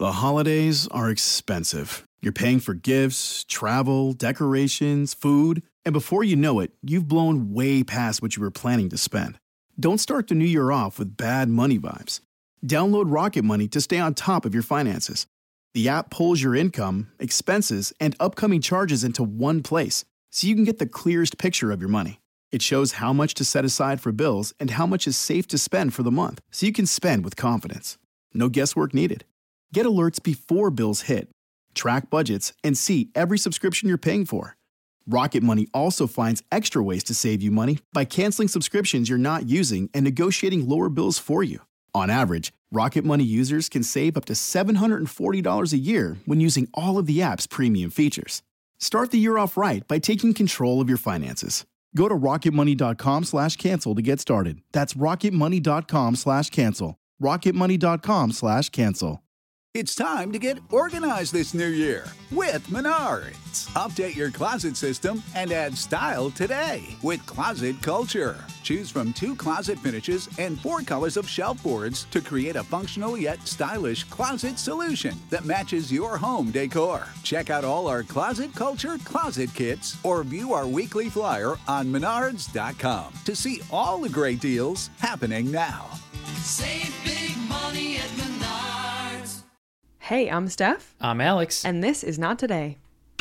The holidays are expensive. You're paying for gifts, travel, decorations, food, and before you know it, you've blown way past what you were planning to spend. Don't start the new year off with bad money vibes. Download Rocket Money to stay on top of your finances. The app pulls your income, expenses, and upcoming charges into one place, so you can get the clearest picture of your money. It shows how much to set aside for bills and how much is safe to spend for the month, so you can spend with confidence. No guesswork needed. Get alerts before bills hit. Track budgets and see every subscription you're paying for. Rocket Money also finds extra ways to save you money by canceling subscriptions you're not using and negotiating lower bills for you. On average, Rocket Money users can save up to $740 a year when using all of the app's premium features. Start the year off right by taking control of your finances. Go to rocketmoney.com/cancel to get started. That's rocketmoney.com/cancel. rocketmoney.com/cancel. It's time to get organized this new year with Menards. Update your closet system and add style today with Closet Culture. Choose from 2 closet finishes and 4 colors of shelf boards to create a functional yet stylish closet solution that matches your home decor. Check out all our Closet Culture closet kits or view our weekly flyer on Menards.com to see all the great deals happening now. Save big money at Menards. Hey, I'm Steph. I'm Alex. And this is Not Today.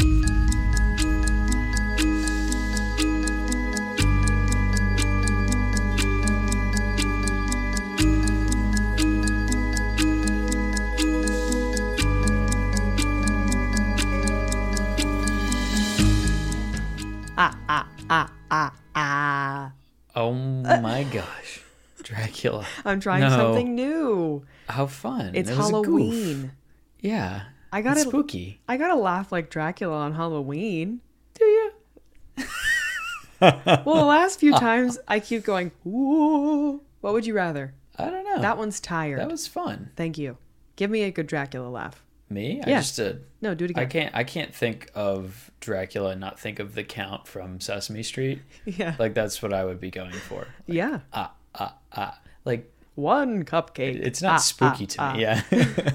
Oh my gosh. Dracula. I'm trying something new. How fun. It's It was a goof. Halloween. Yeah. It's spooky. I gotta laugh like Dracula on Halloween. Do you? Well, the last few times I keep going, ooh. What would you rather? I don't know. That one's tired. That was fun. Thank you. Give me a good Dracula laugh. Me? Yeah. I just did. No, do it again. I can't think of Dracula and not think of the Count from Sesame Street. Yeah. Like that's what I would be going for. Like, yeah. Like One cupcake. it's not spooky to me. Yeah.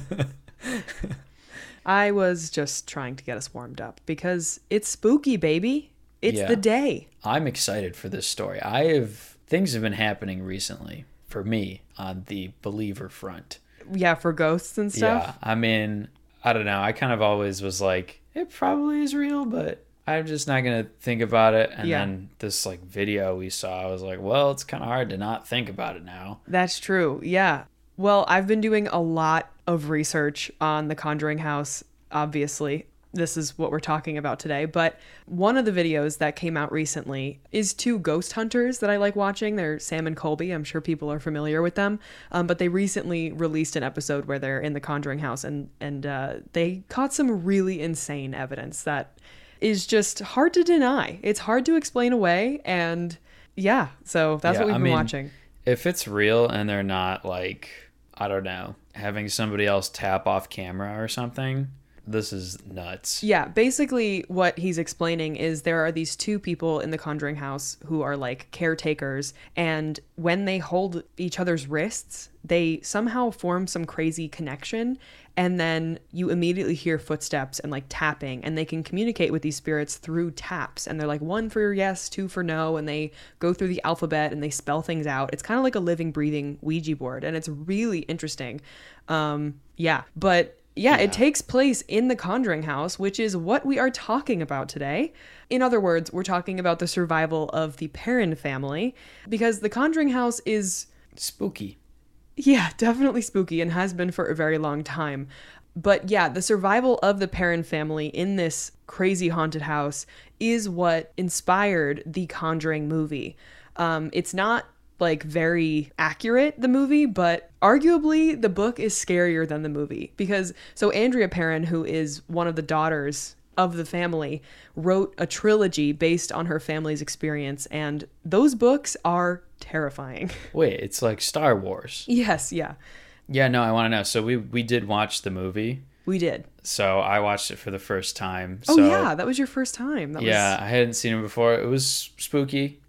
I was just trying to get us warmed up because it's spooky, baby. It's the day. I'm excited for this story. Things have been happening recently for me on the believer front. Yeah, for ghosts and stuff. Yeah. I mean, I don't know. I kind of always was like, it probably is real, but I'm just not going to think about it. And then this like video we saw, I was like, well, it's kind of hard to not think about it now. That's true. Yeah. Well, I've been doing a lot of research on the Conjuring House, obviously. This is what we're talking about today. But one of the videos that came out recently is 2 ghost hunters that I like watching. They're Sam and Colby. I'm sure people are familiar with them. But they recently released an episode where they're in the Conjuring House and they caught some really insane evidence that is just hard to deny. It's hard to explain away. And yeah, so that's what we've been watching. If it's real and they're not like, I don't know, having somebody else tap off camera or something, this is nuts. Yeah, basically what he's explaining is there are these 2 people in the Conjuring House who are like caretakers, and when they hold each other's wrists, they somehow form some crazy connection, and then you immediately hear footsteps and like tapping, and they can communicate with these spirits through taps, and they're like 1 for yes, 2 for no, and they go through the alphabet and they spell things out. It's kind of like a living, breathing Ouija board, and it's really interesting. It takes place in the Conjuring House, which is what we are talking about today. In other words, we're talking about the survival of the Perron family, because the Conjuring House is spooky. Yeah, definitely spooky and has been for a very long time. But yeah, the survival of the Perron family in this crazy haunted house is what inspired the Conjuring movie. It's not like very accurate, the movie, but arguably the book is scarier than the movie, because so Andrea Perron, who is one of the daughters of the family, wrote a trilogy based on her family's experience, and those books are terrifying. Wait, it's like Star Wars. Yes, yeah. Yeah, no, I want to know. So we did watch the movie. We did. So I watched it for the first time. Oh yeah, that was your first time. I hadn't seen it before. It was spooky.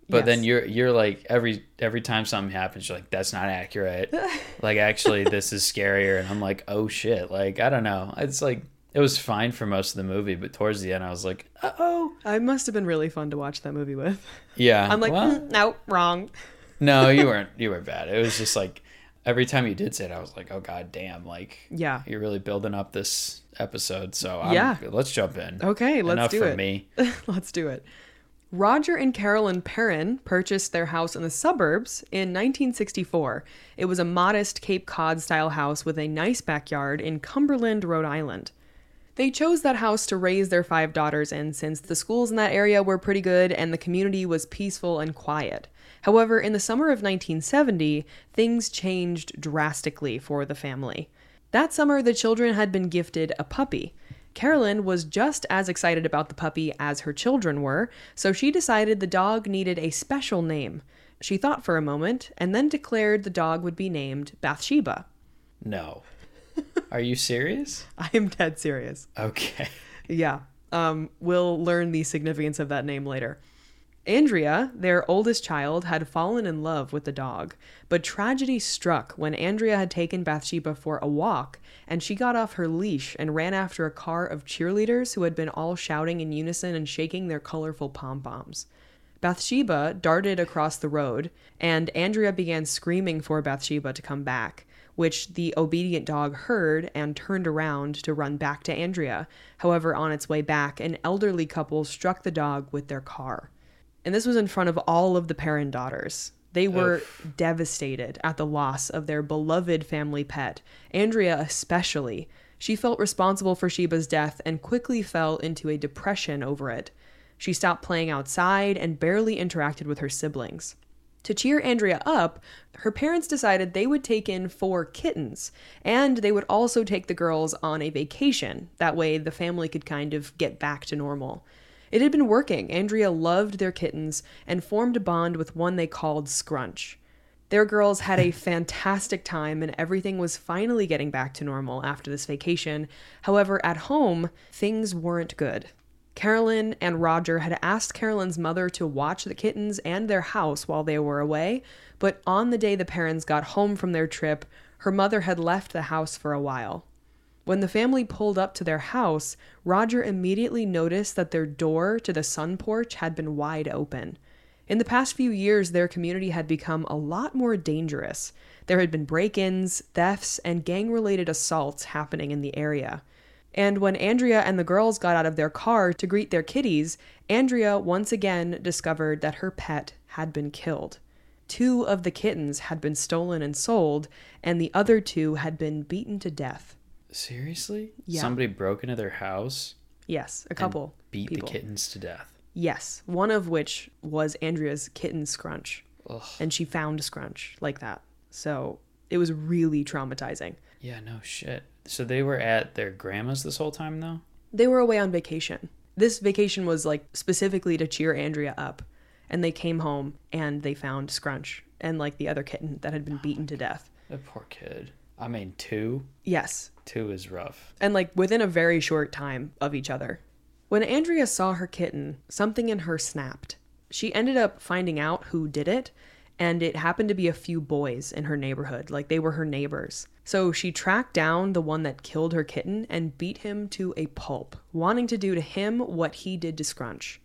But Yes. then you're like every time something happens, you're like, that's not accurate. Like, actually, this is scarier. And I'm like, oh shit. Like, I don't know. It's like, it was fine for most of the movie, but towards the end, I was like, uh-oh. I must have been really fun to watch that movie with. Yeah. I'm like, well, no, wrong. no, you weren't. You were bad. It was just like every time you did say it, I was like, oh god damn, like, Yeah. you're really building up this episode. So let's jump in. Okay, let's Enough do from it. me. Let's do it. Roger and Carolyn Perrin purchased their house in the suburbs in 1964. It was a modest Cape Cod-style house with a nice backyard in Cumberland, Rhode Island. They chose that house to raise their 5 daughters in since the schools in that area were pretty good and the community was peaceful and quiet. However, in the summer of 1970, things changed drastically for the family. That summer, the children had been gifted a puppy. Carolyn was just as excited about the puppy as her children were, so she decided the dog needed a special name. She thought for a moment and then declared the dog would be named Bathsheba. No. Are you serious? I am dead serious. Okay. Yeah. We'll learn the significance of that name later. Andrea, their oldest child, had fallen in love with the dog, but tragedy struck when Andrea had taken Bathsheba for a walk, and she got off her leash and ran after a car of cheerleaders who had been all shouting in unison and shaking their colorful pom-poms. Bathsheba darted across the road, and Andrea began screaming for Bathsheba to come back, which the obedient dog heard and turned around to run back to Andrea. However, on its way back, an elderly couple struck the dog with their car. And this was in front of all of the Perrin daughters. They were devastated at the loss of their beloved family pet, Andrea especially. She felt responsible for Sheba's death and quickly fell into a depression over it. She stopped playing outside and barely interacted with her siblings. To cheer Andrea up, her parents decided they would take in 4 kittens, and they would also take the girls on a vacation. That way the family could kind of get back to normal. It had been working. Andrea loved their kittens and formed a bond with one they called Scrunch. Their girls had a fantastic time and everything was finally getting back to normal after this vacation. However, at home, things weren't good. Carolyn and Roger had asked Carolyn's mother to watch the kittens and their house while they were away, but on the day the parents got home from their trip, her mother had left the house for a while. When the family pulled up to their house, Roger immediately noticed that their door to the sun porch had been wide open. In the past few years, their community had become a lot more dangerous. There had been break-ins, thefts, and gang-related assaults happening in the area. And when Andrea and the girls got out of their car to greet their kitties, Andrea once again discovered that her pet had been killed. 2 of the kittens had been stolen and sold, and the other 2 had been beaten to death. Seriously? Yeah. Somebody broke into their house? Yes, a couple Beat people. the kittens to death. Yes, one of which was Andrea's kitten Scrunch. Ugh. And she found Scrunch like that. So it was really traumatizing. Yeah, no shit. So they were at their grandma's this whole time, though? They were away on vacation. This vacation was like specifically to cheer Andrea up. And they came home and they found Scrunch and like the other kitten that had been beaten to death. That poor kid. I mean, 2? Yes. 2 is rough. And like within a very short time of each other. When Andrea saw her kitten, something in her snapped. She ended up finding out who did it, and it happened to be a few boys in her neighborhood, like they were her neighbors. So she tracked down the one that killed her kitten and beat him to a pulp, wanting to do to him what he did to Scrunch.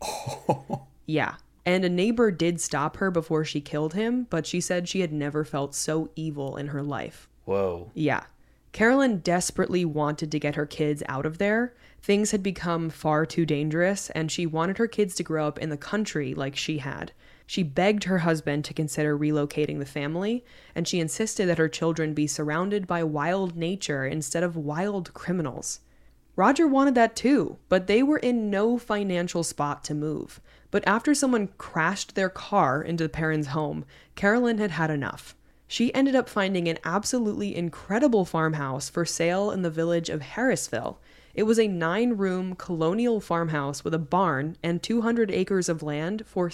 Yeah. And a neighbor did stop her before she killed him, but she said she had never felt so evil in her life. Whoa. Yeah. Carolyn desperately wanted to get her kids out of there. Things had become far too dangerous, and she wanted her kids to grow up in the country like she had. She begged her husband to consider relocating the family, and she insisted that her children be surrounded by wild nature instead of wild criminals. Roger wanted that too, but they were in no financial spot to move. But after someone crashed their car into the Perrins' home, Carolyn had had enough. She ended up finding an absolutely incredible farmhouse for sale in the village of Harrisville. It was a 9-room colonial farmhouse with a barn and 200 acres of land for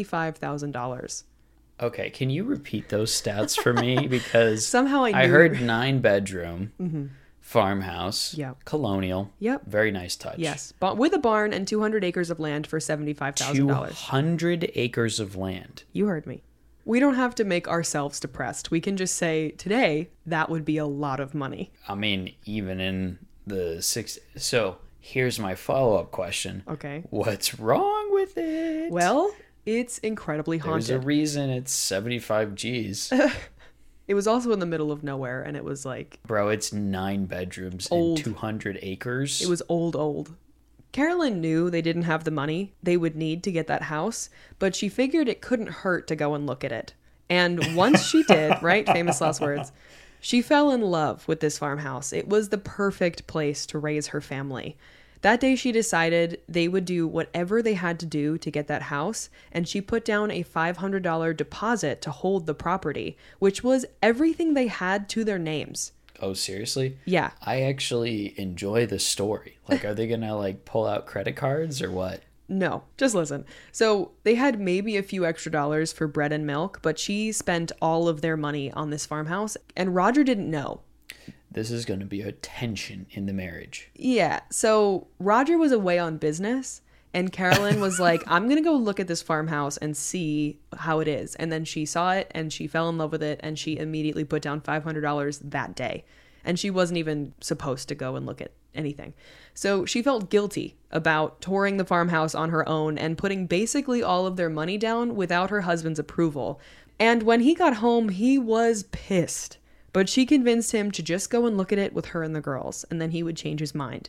$75,000. Okay, can you repeat those stats for me? Because Somehow I knew. heard 9-bedroom, farmhouse. Yep. Colonial. Yep. Very nice touch. Yes, but with a barn and 200 acres of land for $75,000. 200 acres of land. You heard me. We don't have to make ourselves depressed. We can just say today that would be a lot of money. I mean, even in the 60s. So here's my follow-up question. Okay. What's wrong with it? Well, it's incredibly haunted. There's a reason it's 75 G's. It was also in the middle of nowhere, and it was like... Bro, it's 9 bedrooms Old. and 200 acres. It was old. Carolyn knew they didn't have the money they would need to get that house, but she figured it couldn't hurt to go and look at it. And once she did, right? Famous last words. She fell in love with this farmhouse. It was the perfect place to raise her family. That day she decided they would do whatever they had to do to get that house, and she put down a $500 deposit to hold the property, which was everything they had to their names. Oh, seriously? Yeah. I actually enjoy the story. Like, are they gonna, like, pull out credit cards or what? No, just listen. So they had maybe a few extra dollars for bread and milk, but she spent all of their money on this farmhouse, and Roger didn't know. This is gonna be a tension in the marriage. Yeah, so Roger was away on business, and Carolyn was like, I'm going to go look at this farmhouse and see how it is. And then she saw it, and she fell in love with it, and she immediately put down $500 that day. And she wasn't even supposed to go and look at anything. So she felt guilty about touring the farmhouse on her own and putting basically all of their money down without her husband's approval. And when he got home, he was pissed. But she convinced him to just go and look at it with her and the girls, and then he would change his mind.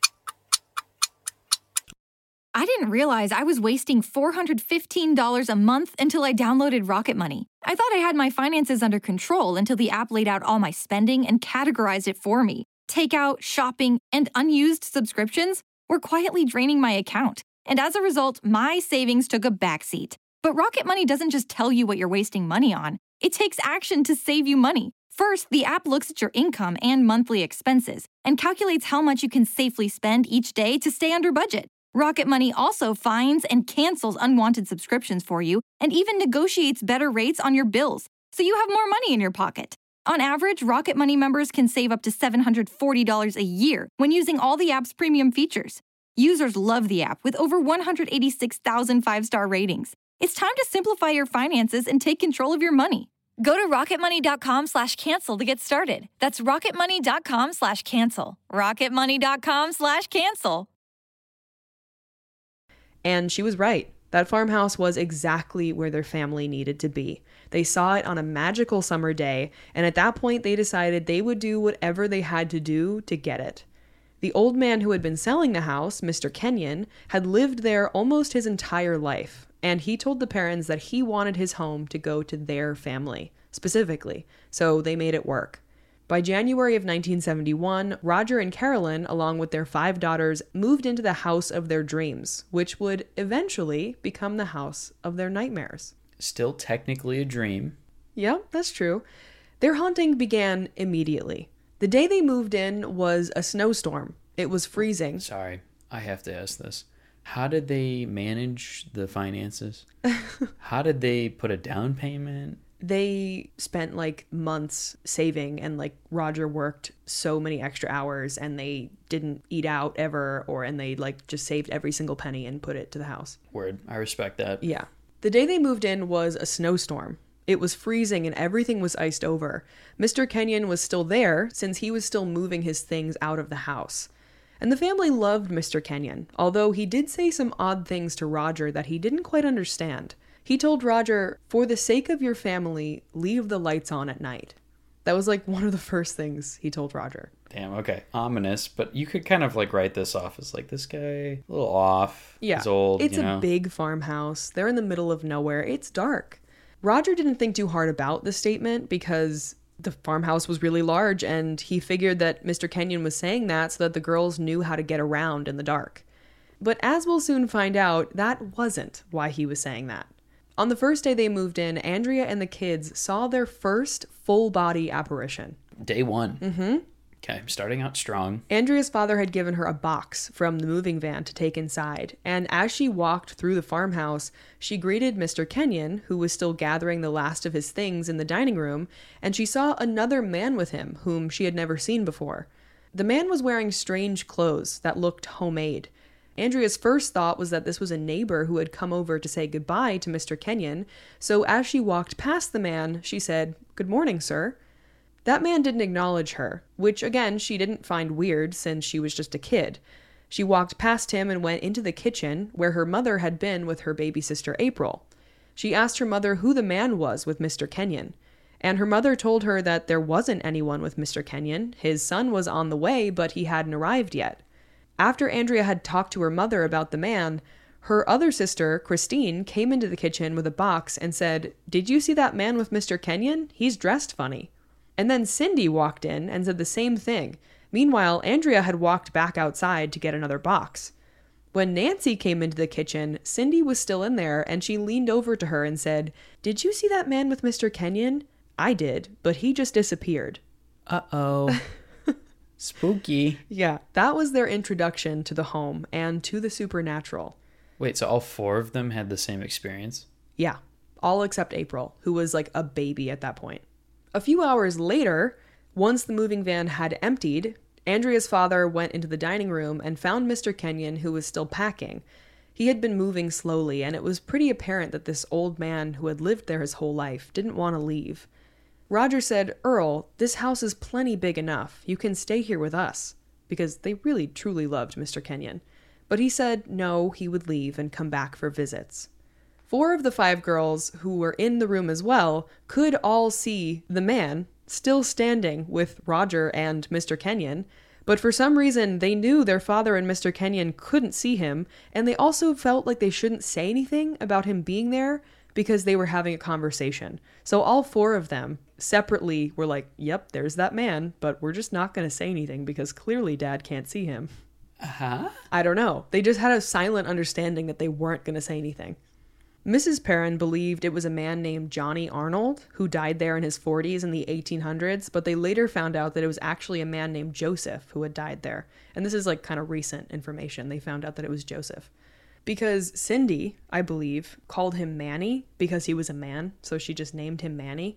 I didn't realize I was wasting $415 a month until I downloaded Rocket Money. I thought I had my finances under control until the app laid out all my spending and categorized it for me. Takeout, shopping, and unused subscriptions were quietly draining my account. And as a result, my savings took a backseat. But Rocket Money doesn't just tell you what you're wasting money on. It takes action to save you money. First, the app looks at your income and monthly expenses and calculates how much you can safely spend each day to stay under budget. Rocket Money also finds and cancels unwanted subscriptions for you and even negotiates better rates on your bills, so you have more money in your pocket. On average, Rocket Money members can save up to $740 a year when using all the app's premium features. Users love the app with over 186,000 five-star ratings. It's time to simplify your finances and take control of your money. Go to rocketmoney.com/cancel to get started. That's rocketmoney.com/cancel. rocketmoney.com/cancel. And she was right. That farmhouse was exactly where their family needed to be. They saw it on a magical summer day, and at that point they decided they would do whatever they had to do to get it. The old man who had been selling the house, Mr. Kenyon, had lived there almost his entire life, and he told the parents that he wanted his home to go to their family, specifically, so they made it work. By January of 1971, Roger and Carolyn, along with their 5 daughters, moved into the house of their dreams, which would eventually become the house of their nightmares. Still technically a dream. Yeah, that's true. Their haunting began immediately. The day they moved in was a snowstorm. It was freezing. Sorry, I have to ask this. How did they manage the finances? How did they put a down payment? They spent like months saving, and like Roger worked so many extra hours, and they didn't eat out ever, and they like just saved every single penny and put it to the house. Word, I respect that. Yeah. The day they moved in was a snowstorm. It was freezing and everything was iced over. Mr. Kenyon was still there since he was still moving his things out of the house. And the family loved Mr. Kenyon, although he did say some odd things to Roger that he didn't quite understand. He told Roger, "For the sake of your family, leave the lights on at night." That was like one of the first things he told Roger. Damn, okay. Ominous, but you could kind of like write this off as like, this guy, a little off. Yeah, He's old, it's you know? a big farmhouse. They're in the middle of nowhere. It's dark. Roger didn't think too hard about the statement because the farmhouse was really large, and he figured that Mr. Kenyon was saying that so that the girls knew how to get around in the dark. But as we'll soon find out, that wasn't why he was saying that. On the first day they moved in, Andrea and the kids saw their first full-body apparition. Day 1. Mm-hmm. Okay, starting out strong. Andrea's father had given her a box from the moving van to take inside, and as she walked through the farmhouse, she greeted Mr. Kenyon, who was still gathering the last of his things in the dining room, and she saw another man with him, whom she had never seen before. The man was wearing strange clothes that looked homemade. Andrea's first thought was that this was a neighbor who had come over to say goodbye to Mr. Kenyon, so as she walked past the man, she said, "Good morning, sir." That man didn't acknowledge her, which again she didn't find weird since she was just a kid. She walked past him and went into the kitchen where her mother had been with her baby sister April. She asked her mother who the man was with Mr. Kenyon, and her mother told her that there wasn't anyone with Mr. Kenyon. His son was on the way, but he hadn't arrived yet. After Andrea had talked to her mother about the man, her other sister, Christine, came into the kitchen with a box and said, "Did you see that man with Mr. Kenyon? He's dressed funny." And then Cindy walked in and said the same thing. Meanwhile, Andrea had walked back outside to get another box. When Nancy came into the kitchen, Cindy was still in there, and she leaned over to her and said, "Did you see that man with Mr. Kenyon? I did, but he just disappeared." Uh-oh. Spooky. Yeah, that was their introduction to the home and to the supernatural. Wait, so all 4 of them had the same experience? Yeah, all except April, who was like a baby at that point. A few hours later, once the moving van had emptied, Andrea's father went into the dining room and found Mr. Kenyon, who was still packing. He had been moving slowly, and it was pretty apparent that this old man who had lived there his whole life didn't want to leave. Roger said, "Earl, this house is plenty big enough. You can stay here with us," because they really truly loved Mr. Kenyon. But he said no, he would leave and come back for visits. 4 of the 5 girls who were in the room as well could all see the man still standing with Roger and Mr. Kenyon, but for some reason they knew their father and Mr. Kenyon couldn't see him, and they also felt like they shouldn't say anything about him being there because they were having a conversation. So all 4 of them separately were like, "Yep, there's that man, but we're just not going to say anything because clearly Dad can't see him." I don't know. They just had a silent understanding that they weren't going to say anything. Mrs. Perrin believed it was a man named Johnny Arnold who died there in his 40s in the 1800s, but they later found out that it was actually a man named Joseph who had died there. And this is like kind of recent information. They found out that it was Joseph. Because Cindy, I believe, called him Manny because he was a man, so she just named him Manny.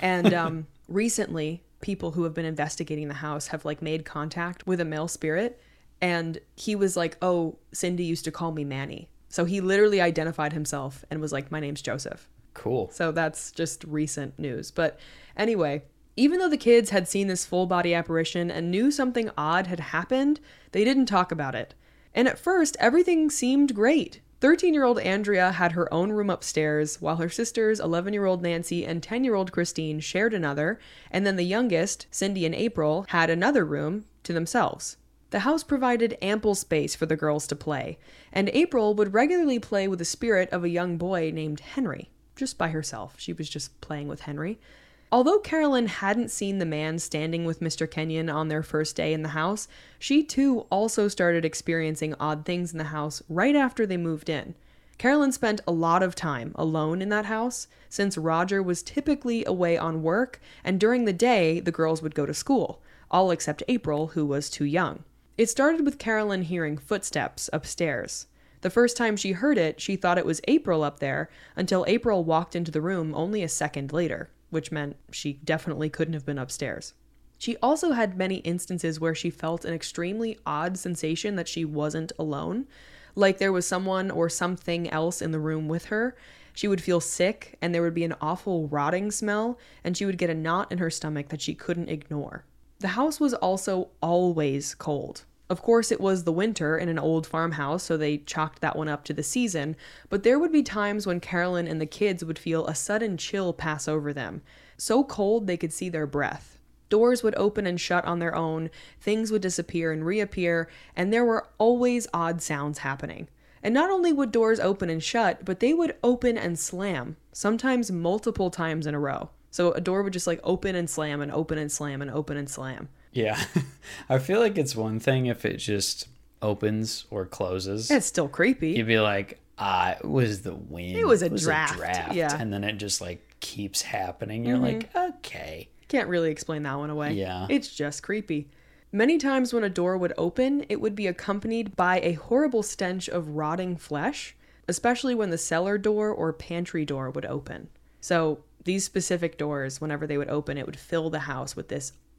And recently, people who have been investigating the house have like made contact with a male spirit, and he was like, "Oh, Cindy used to call me Manny." So he literally identified himself and was like, "My name's Joseph." Cool. So that's just recent news. But anyway, even though the kids had seen this full body apparition and knew something odd had happened, they didn't talk about it. And at first, everything seemed great. 13-year-old Andrea had her own room upstairs, while her sisters, 11-year-old Nancy and 10-year-old Christine, shared another, and then the youngest, Cindy and April, had another room to themselves. The house provided ample space for the girls to play, and April would regularly play with the spirit of a young boy named Henry, just by herself. She was just playing with Henry. Although Carolyn hadn't seen the man standing with Mr. Kenyon on their first day in the house, she too also started experiencing odd things in the house right after they moved in. Carolyn spent a lot of time alone in that house, since Roger was typically away on work, and during the day the girls would go to school, all except April, who was too young. It started with Carolyn hearing footsteps upstairs. The first time she heard it, she thought it was April up there, until April walked into the room only a second later, which meant she definitely couldn't have been upstairs. She also had many instances where she felt an extremely odd sensation that she wasn't alone, like there was someone or something else in the room with her. She would feel sick, and there would be an awful rotting smell, and she would get a knot in her stomach that she couldn't ignore. The house was also always cold. Of course, it was the winter in an old farmhouse, so they chalked that one up to the season, but there would be times when Carolyn and the kids would feel a sudden chill pass over them, so cold they could see their breath. Doors would open and shut on their own, things would disappear and reappear, and there were always odd sounds happening. And not only would doors open and shut, but they would open and slam, sometimes multiple times in a row. So a door would just like open and slam and open and slam and open and slam. Yeah. I feel like it's one thing if it just opens or closes. It's still creepy. You'd be like, it was the wind. It was a draft. Yeah. And then it just like keeps happening. You're like, okay. Can't really explain that one away. Yeah. It's just creepy. Many times when a door would open, it would be accompanied by a horrible stench of rotting flesh, especially when the cellar door or pantry door would open. So these specific doors, whenever they would open, it would fill the house with this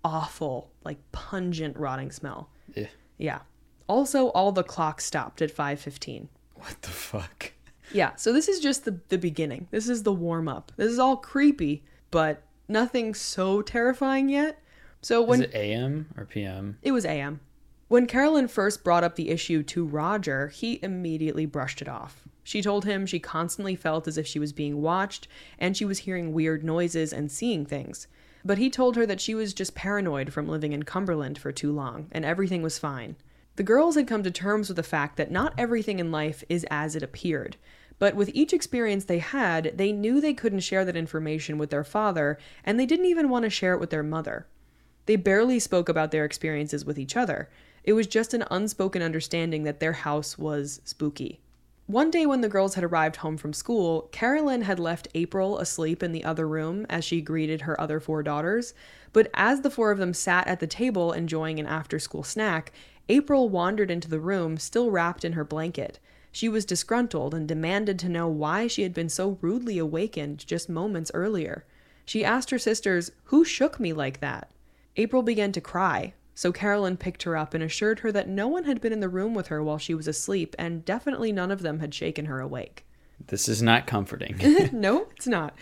awful, like pungent rotting smell. Yeah. Yeah. Also, all the clocks stopped at 5:15. What the fuck? Yeah, so this is just the beginning. This is the warm-up. This is all creepy, but nothing so terrifying yet. So when Is it AM or PM? it was AM. When Carolyn first brought up the issue to Roger, he immediately brushed it off. She told him she constantly felt as if she was being watched and she was hearing weird noises and seeing things. But he told her that she was just paranoid from living in Cumberland for too long and everything was fine. The girls had come to terms with the fact that not everything in life is as it appeared. But with each experience they had, they knew they couldn't share that information with their father, and they didn't even want to share it with their mother. They barely spoke about their experiences with each other. It was just an unspoken understanding that their house was spooky. One day when the girls had arrived home from school, Carolyn had left April asleep in the other room as she greeted her other 4 daughters, but as the 4 of them sat at the table enjoying an after-school snack, April wandered into the room, still wrapped in her blanket. She was disgruntled and demanded to know why she had been so rudely awakened just moments earlier. She asked her sisters, "Who shook me like that?" April began to cry, so Carolyn picked her up and assured her that no one had been in the room with her while she was asleep, and definitely none of them had shaken her awake. This is not comforting. No, it's not.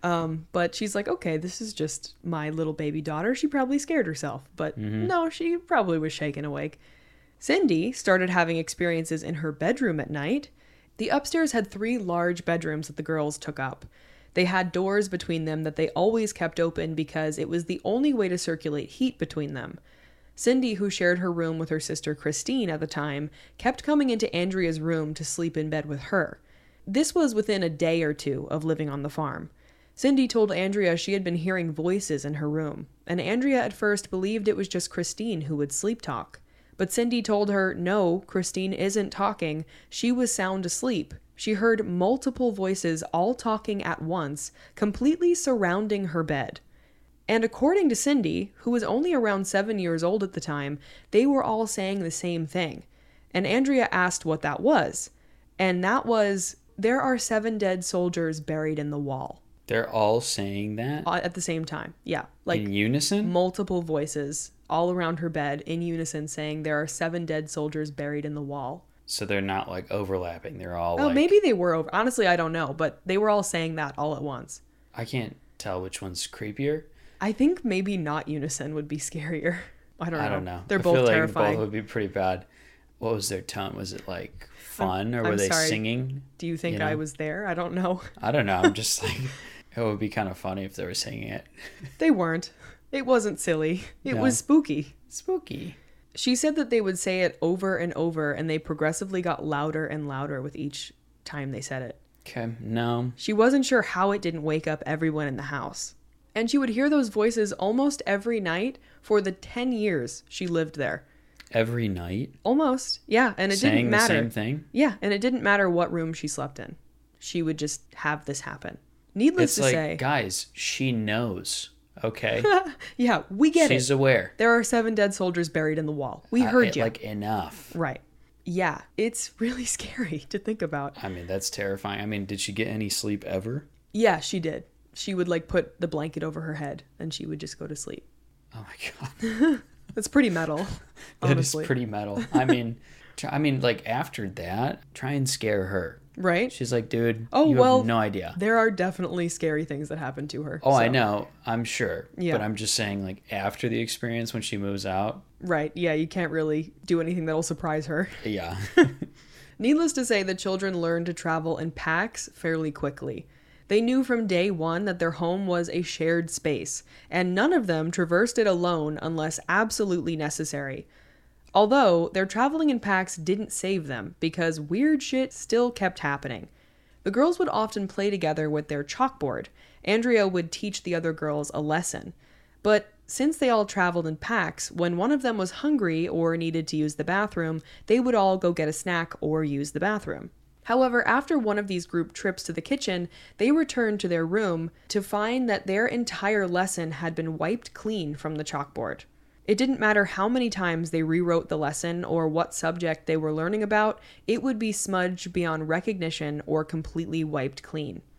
But she's like, okay, this is just my little baby daughter. She probably scared herself. But no, she probably was shaken awake. Cindy started having experiences in her bedroom at night. The upstairs had 3 large bedrooms that the girls took up. They had doors between them that they always kept open because it was the only way to circulate heat between them. Cindy, who shared her room with her sister Christine at the time, kept coming into Andrea's room to sleep in bed with her. This was within a day or 2 of living on the farm. Cindy told Andrea she had been hearing voices in her room, and Andrea at first believed it was just Christine who would sleep talk. But Cindy told her, no, Christine isn't talking. She was sound asleep. She heard multiple voices all talking at once, completely surrounding her bed. And according to Cindy, who was only around 7 years old at the time, they were all saying the same thing. And Andrea asked what that was. And that was, there are 7 dead soldiers buried in the wall. They're all saying that? At the same time, yeah. Like in unison? Multiple voices all around her bed in unison saying there are 7 dead soldiers buried in the wall. So they're not like overlapping. They're all like... maybe they were over. Honestly, I don't know. But they were all saying that all at once. I can't tell which one's creepier. I think maybe not unison would be scarier. I don't know. They're I both feel terrifying. Like both would be pretty bad. What was their tone? Was it like fun or were they singing? Do you think I was there? I don't know. I don't know. I'm just like, it would be kind of funny if they were singing it. They weren't. It wasn't silly. It was spooky. Spooky. She said that they would say it over and over and they progressively got louder and louder with each time they said it. Okay, no. She wasn't sure how it didn't wake up everyone in the house. And she would hear those voices almost every night for the 10 years she lived there. Every night? Almost, yeah. And it didn't matter. Saying the same thing? Yeah, and it didn't matter what room she slept in. She would just have this happen. Needless to say... guys, she knows, okay? Yeah, we get She's aware. There are 7 dead soldiers buried in the wall. We heard you. Like, enough. Right. Yeah, it's really scary to think about. I mean, that's terrifying. I mean, did she get any sleep ever? Yeah, she did. She would like put the blanket over her head and she would just go to sleep. Oh my God. That's pretty metal. That is pretty metal. I mean, like after that, try and scare her. Right? She's like, dude, you have no idea. There are definitely scary things that happen to her. Oh, so. I know. I'm sure. Yeah. But I'm just saying, like, after the experience, when she moves out. Right. Yeah, you can't really do anything that'll surprise her. Yeah. Needless to say, the children learned to travel in packs fairly quickly. They knew from day one that their home was a shared space, and none of them traversed it alone unless absolutely necessary. Although, their traveling in packs didn't save them, because weird shit still kept happening. The girls would often play together with their chalkboard. Andrea would teach the other girls a lesson. But since they all traveled in packs, when one of them was hungry or needed to use the bathroom, they would all go get a snack or use the bathroom. However, after one of these group trips to the kitchen, they returned to their room to find that their entire lesson had been wiped clean from the chalkboard. It didn't matter how many times they rewrote the lesson or what subject they were learning about, it would be smudged beyond recognition or completely wiped clean.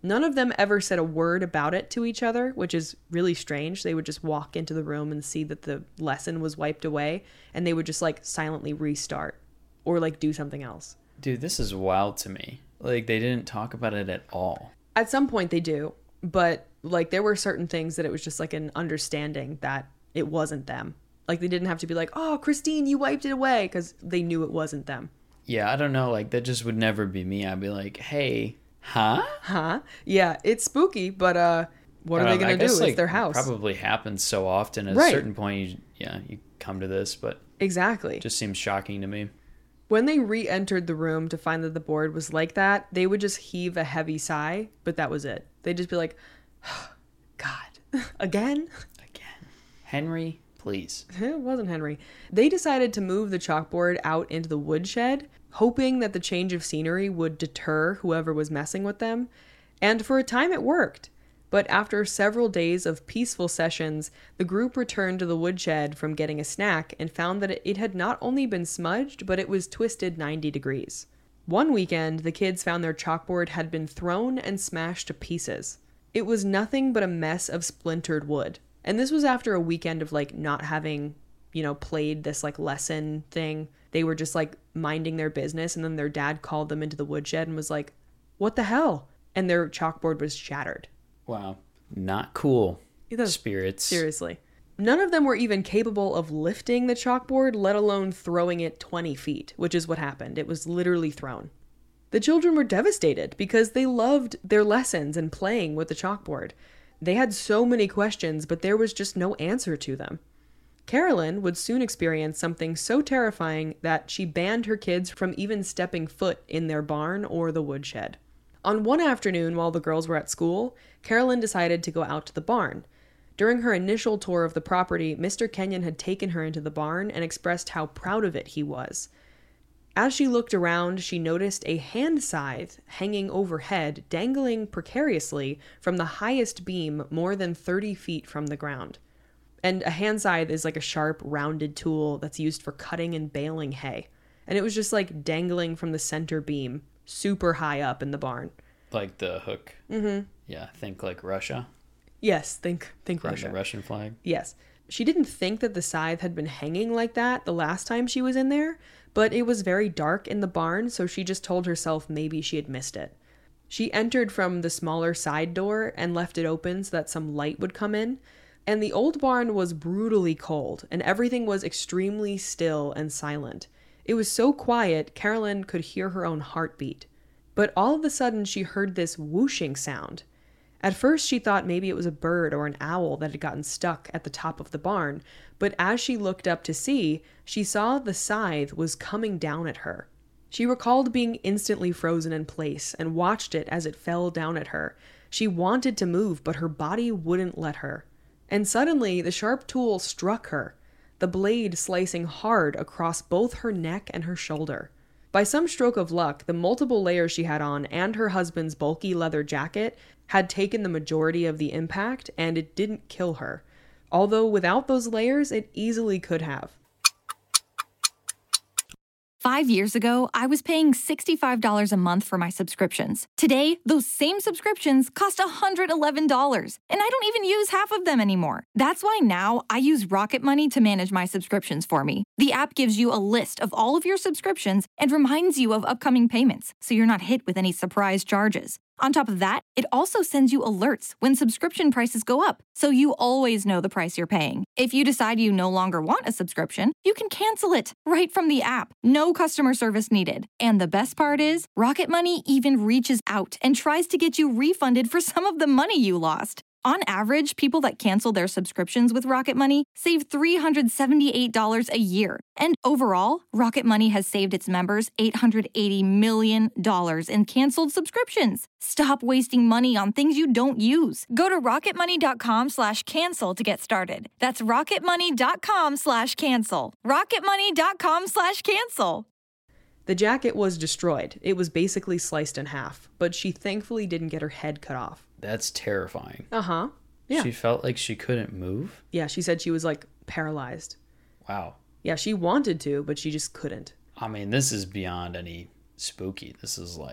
None of them ever said a word about it to each other, which is really strange. They would just walk into the room and see that the lesson was wiped away, and they would just like silently restart or like do something else. Dude, this is wild to me. Like, they didn't talk about it at all. At some point they do, but like there were certain things that it was just like an understanding that it wasn't them. Like they didn't have to be like, oh, Christine, you wiped it away, because they knew it wasn't them. Yeah, I don't know. Like, that just would never be me. I'd be like, hey, huh? Huh? Yeah, it's spooky, but what are they going to do? Like, it's their house. Probably happens so often. At Right. a certain point, you come to this, but Exactly. it just seems shocking to me. When they re-entered the room to find that the board was like that, they would just heave a heavy sigh, but that was it. They'd just be like, oh, God, again? Again. Henry, please. It wasn't Henry. They decided to move the chalkboard out into the woodshed, hoping that the change of scenery would deter whoever was messing with them. And for a time it worked. But after several days of peaceful sessions, the group returned to the woodshed from getting a snack and found that it had not only been smudged, but it was twisted 90 degrees. One weekend, the kids found their chalkboard had been thrown and smashed to pieces. It was nothing but a mess of splintered wood. And this was after a weekend of like not having, played this like lesson thing. They were just like minding their business, and then their dad called them into the woodshed and was like, "What the hell?" And their chalkboard was shattered. Wow. Not cool. Those- Spirits. Seriously. None of them were even capable of lifting the chalkboard, let alone throwing it 20 feet, which is what happened. It was literally thrown. The children were devastated because they loved their lessons and playing with the chalkboard. They had so many questions, but there was just no answer to them. Carolyn would soon experience something so terrifying that she banned her kids from even stepping foot in their barn or the woodshed. On one afternoon while the girls were at school, Carolyn decided to go out to the barn. During her initial tour of the property, Mr. Kenyon had taken her into the barn and expressed how proud of it he was. As she looked around, she noticed a hand scythe hanging overhead, dangling precariously from the highest beam more than 30 feet from the ground. And a hand scythe is like a sharp, rounded tool that's used for cutting and baling hay. And it was just like dangling from the center beam, super high up in the barn. Like the hook. Mm-hmm. Yeah, think like Russia. Yes, think Like Russia. the Russian flag. Yes. She didn't think that the scythe had been hanging like that the last time she was in there, but it was very dark in the barn, so she just told herself maybe she had missed it. She entered from the smaller side door and left it open so that some light would come in, and the old barn was brutally cold, and everything was extremely still and silent. It was so quiet, Carolyn could hear her own heartbeat. But all of a sudden, she heard this whooshing sound. At first, she thought maybe it was a bird or an owl that had gotten stuck at the top of the barn, but as she looked up to see, she saw the scythe was coming down at her. She recalled being instantly frozen in place and watched it as it fell down at her. She wanted to move, but her body wouldn't let her. And suddenly, the sharp tool struck her, the blade slicing hard across both her neck and her shoulder. By some stroke of luck, the multiple layers she had on and her husband's bulky leather jacket had taken the majority of the impact, and it didn't kill her. Although without those layers, it easily could have. 5 years ago, I was paying $65 a month for my subscriptions. Today, those same subscriptions cost $111, and I don't even use half of them anymore. That's why now I use Rocket Money to manage my subscriptions for me. The app gives you a list of all of your subscriptions and reminds you of upcoming payments, so you're not hit with any surprise charges. On top of that, it also sends you alerts when subscription prices go up, so you always know the price you're paying. If you decide you no longer want a subscription, you can cancel it right from the app. No customer service needed. And the best part is, Rocket Money even reaches out and tries to get you refunded for some of the money you lost. On average, people that cancel their subscriptions with Rocket Money save $378 a year. And overall, Rocket Money has saved its members $880 million in canceled subscriptions. Stop wasting money on things you don't use. Go to rocketmoney.com/cancel to get started. That's rocketmoney.com/cancel. rocketmoney.com/cancel. The jacket was destroyed. It was basically sliced in half, but she thankfully didn't get her head cut off. That's terrifying. Uh-huh. Yeah. She felt like she couldn't move? Yeah, she said she was like paralyzed. Wow. Yeah, she wanted to, but she just couldn't. I mean, this is beyond any spooky. This is like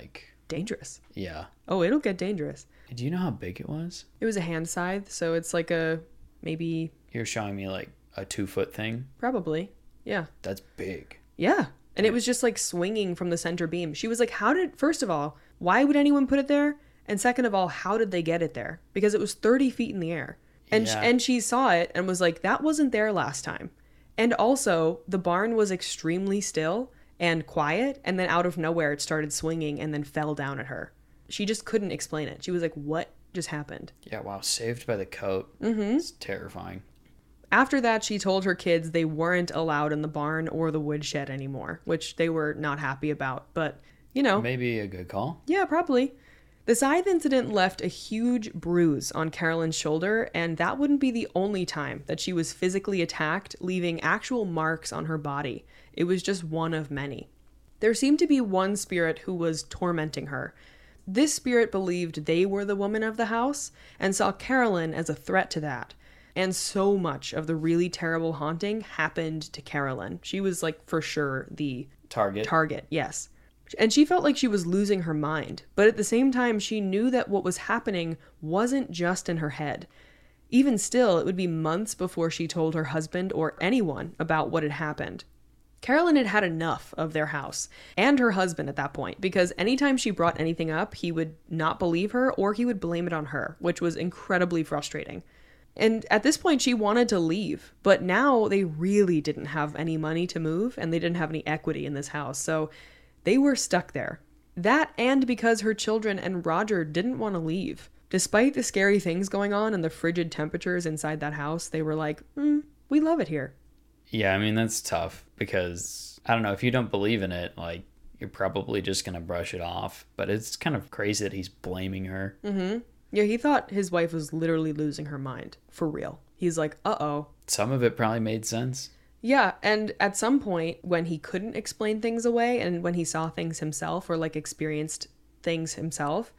dangerous. Yeah. Oh, it'll get dangerous. Do you know how big it was? It was a hand scythe, so it's like a maybe... You're showing me like a 2-foot thing? Probably. Yeah. That's big. Yeah. And it was just like swinging from the center beam. She was like, first of all, why would anyone put it there? And second of all, how did they get it there? Because it was 30 feet in the air. And, Yeah. and she saw it and was like, that wasn't there last time. And also, the barn was extremely still and quiet. And then out of nowhere, it started swinging and then fell down at her. She just couldn't explain it. She was like, what just happened? Yeah, wow. Saved by the coat. Mm-hmm. It's terrifying. After that, she told her kids they weren't allowed in the barn or the woodshed anymore, which they were not happy about. But, you know. Maybe a good call. Yeah, probably. The scythe incident left a huge bruise on Carolyn's shoulder, and that wouldn't be the only time that she was physically attacked, leaving actual marks on her body. It was just one of many. There seemed to be one spirit who was tormenting her. This spirit believed they were the woman of the house and saw Carolyn as a threat to that. And so much of the really terrible haunting happened to Carolyn. She was like for sure the Target, yes. And she felt like she was losing her mind. But at the same time, she knew that what was happening wasn't just in her head. Even still, it would be months before she told her husband or anyone about what had happened. Carolyn had had enough of their house and her husband at that point, because anytime she brought anything up, he would not believe her or he would blame it on her, which was incredibly frustrating. And at this point, she wanted to leave, but now they really didn't have any money to move and they didn't have any equity in this house. So they were stuck there. That and because her children and Roger didn't want to leave. Despite the scary things going on and the frigid temperatures inside that house, they were like, we love it here. Yeah, I mean, that's tough because, I don't know, if you don't believe in it, like, you're probably just going to brush it off. But it's kind of crazy that he's blaming her. Mm-hmm. Yeah, he thought his wife was literally losing her mind. For real. He's like, uh-oh. Some of it probably made sense. Yeah, and at some point when he couldn't explain things away and when he saw things himself or like experienced things himself,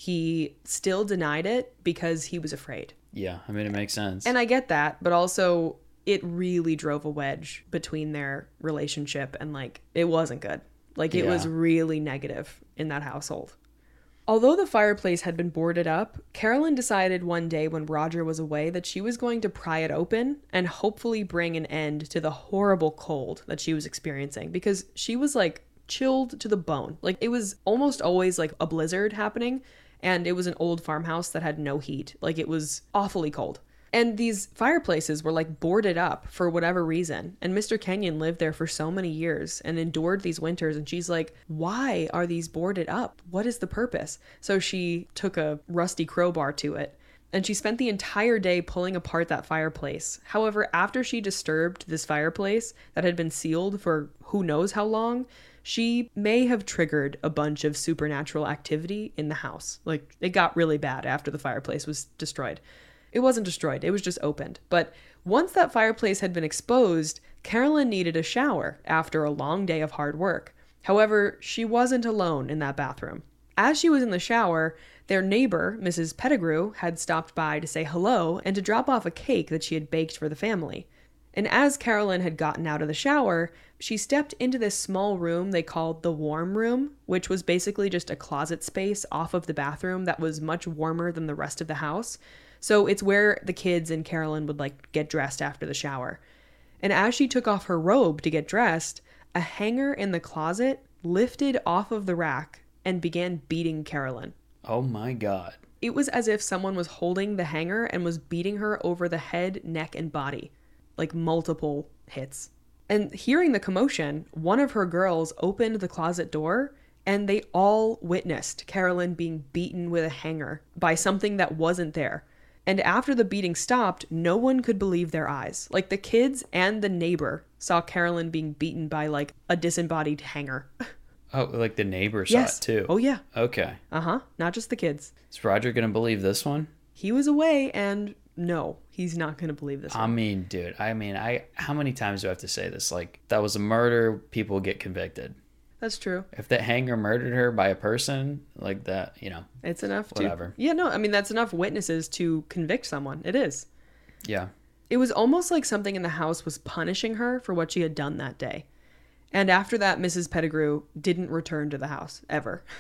he still denied it because he was afraid. Yeah, I mean, it makes sense. And I get that, but also it really drove a wedge between their relationship and like it wasn't good. Like it was really negative in that household. Although the fireplace had been boarded up, Carolyn decided one day when Roger was away that she was going to pry it open and hopefully bring an end to the horrible cold that she was experiencing because she was like chilled to the bone. Like it was almost always like a blizzard happening and it was an old farmhouse that had no heat. Like it was awfully cold. And these fireplaces were like boarded up for whatever reason. And Mr. Kenyon lived there for so many years and endured these winters. And she's like, why are these boarded up? What is the purpose? So she took a rusty crowbar to it and she spent the entire day pulling apart that fireplace. However, after she disturbed this fireplace that had been sealed for who knows how long, she may have triggered a bunch of supernatural activity in the house. Like it got really bad after the fireplace was destroyed. It wasn't destroyed, it was just opened. But once that fireplace had been exposed, Carolyn needed a shower after a long day of hard work. However, she wasn't alone in that bathroom. As she was in the shower, their neighbor, Mrs. Pettigrew, had stopped by to say hello and to drop off a cake that she had baked for the family. And as Carolyn had gotten out of the shower, she stepped into this small room they called the warm room, which was basically just a closet space off of the bathroom that was much warmer than the rest of the house. So it's where the kids and Carolyn would like get dressed after the shower. And as she took off her robe to get dressed, a hanger in the closet lifted off of the rack and began beating Carolyn. Oh my God. It was as if someone was holding the hanger and was beating her over the head, neck, and body. Like multiple hits. And hearing the commotion, one of her girls opened the closet door and they all witnessed Carolyn being beaten with a hanger by something that wasn't there. And after the beating stopped, no one could believe their eyes. Like the kids and the neighbor saw Carolyn being beaten by like a disembodied hanger. Oh, like the neighbor saw it too? Oh, yeah. Okay. Uh-huh. Not just the kids. Is Roger going to believe this one? He was away and no, he's not going to believe this one. I mean, dude, how many times do I have to say this? Like, that was a murder, people get convicted. That's true. If that hanger murdered her by a person like that, you know. It's enough whatever. Yeah, no, I mean, that's enough witnesses to convict someone. It is. Yeah. It was almost like something in the house was punishing her for what she had done that day. And after that, Mrs. Pettigrew didn't return to the house, ever.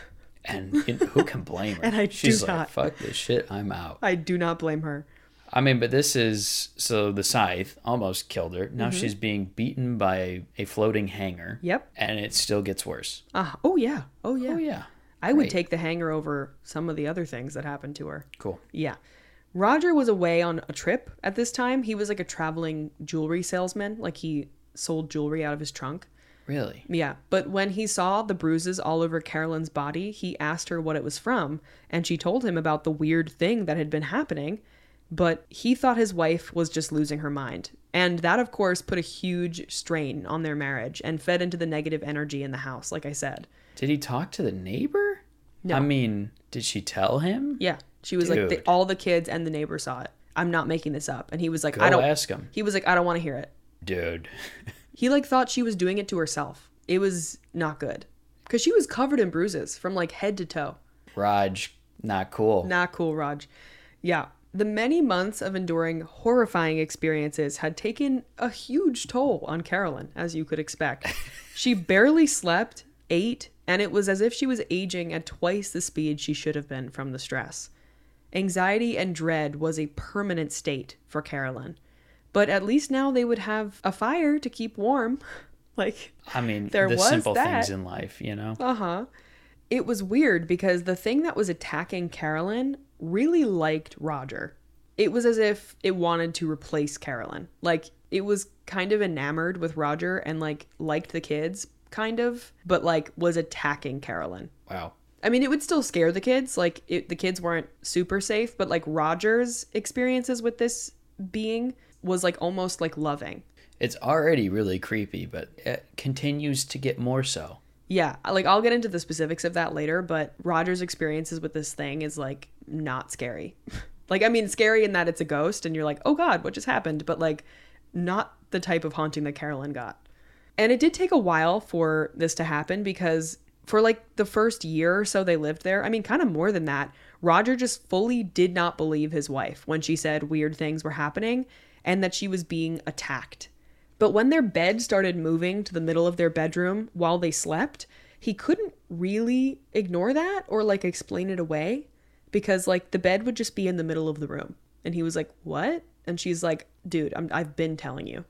And who can blame her? And I She's do like, not. fuck this shit, I'm out. I do not blame her. I mean, but this is, so the scythe almost killed her. Now Mm-hmm. she's being beaten by a floating hanger. Yep. And it still gets worse. Oh, yeah. Oh, yeah. Oh, yeah. I would Great. take the hanger over some of the other things that happened to her. Cool. Yeah. Roger was away on a trip at this time. He was like a traveling jewelry salesman. Like he sold jewelry out of his trunk. Really? Yeah. But when he saw the bruises all over Carolyn's body, he asked her what it was from. And she told him about the weird thing that had been happening. But he thought his wife was just losing her mind. And that, of course, put a huge strain on their marriage and fed into the negative energy in the house, like I said. Did he talk to the neighbor? No. I mean, did she tell him? Yeah. She was Dude. like, all the kids and the neighbor saw it. I'm not making this up. And he was like, Go I don't ask him. He was like, I don't want to hear it. Dude. He like thought she was doing it to herself. It was not good. Because she was covered in bruises from like head to toe. Raj, not cool. Not cool, Raj. Yeah. The many months of enduring horrifying experiences had taken a huge toll on Carolyn, as you could expect. She barely slept, ate, and it was as if she was aging at twice the speed she should have been from the stress. Anxiety and dread was a permanent state for Carolyn. But at least now they would have a fire to keep warm. Like, I mean, there the was simple that. things in life, you know? Uh-huh. It was weird because the thing that was attacking Carolyn really liked Roger. It was as if it wanted to replace Carolyn. Like, it was kind of enamored with Roger and, like, liked the kids, kind of, but, like, was attacking Carolyn. Wow. I mean, it would still scare the kids. Like, the kids weren't super safe, but, like, Roger's experiences with this being was, like, almost, like, loving. It's already really creepy, but it continues to get more so. Yeah, like, I'll get into the specifics of that later, but Roger's experiences with this thing is, like, not scary. Like, I mean, scary in that it's a ghost and you're like, oh God, what just happened? But, like, not the type of haunting that Carolyn got. And it did take a while for this to happen because for, like, the first year or so they lived there, I mean, kind of more than that, Roger just fully did not believe his wife when she said weird things were happening and that she was being attacked. But when their bed started moving to the middle of their bedroom while they slept, he couldn't really ignore that or, like, explain it away because, like, the bed would just be in the middle of the room. And he was like, what? And she's like, dude, I've been telling you.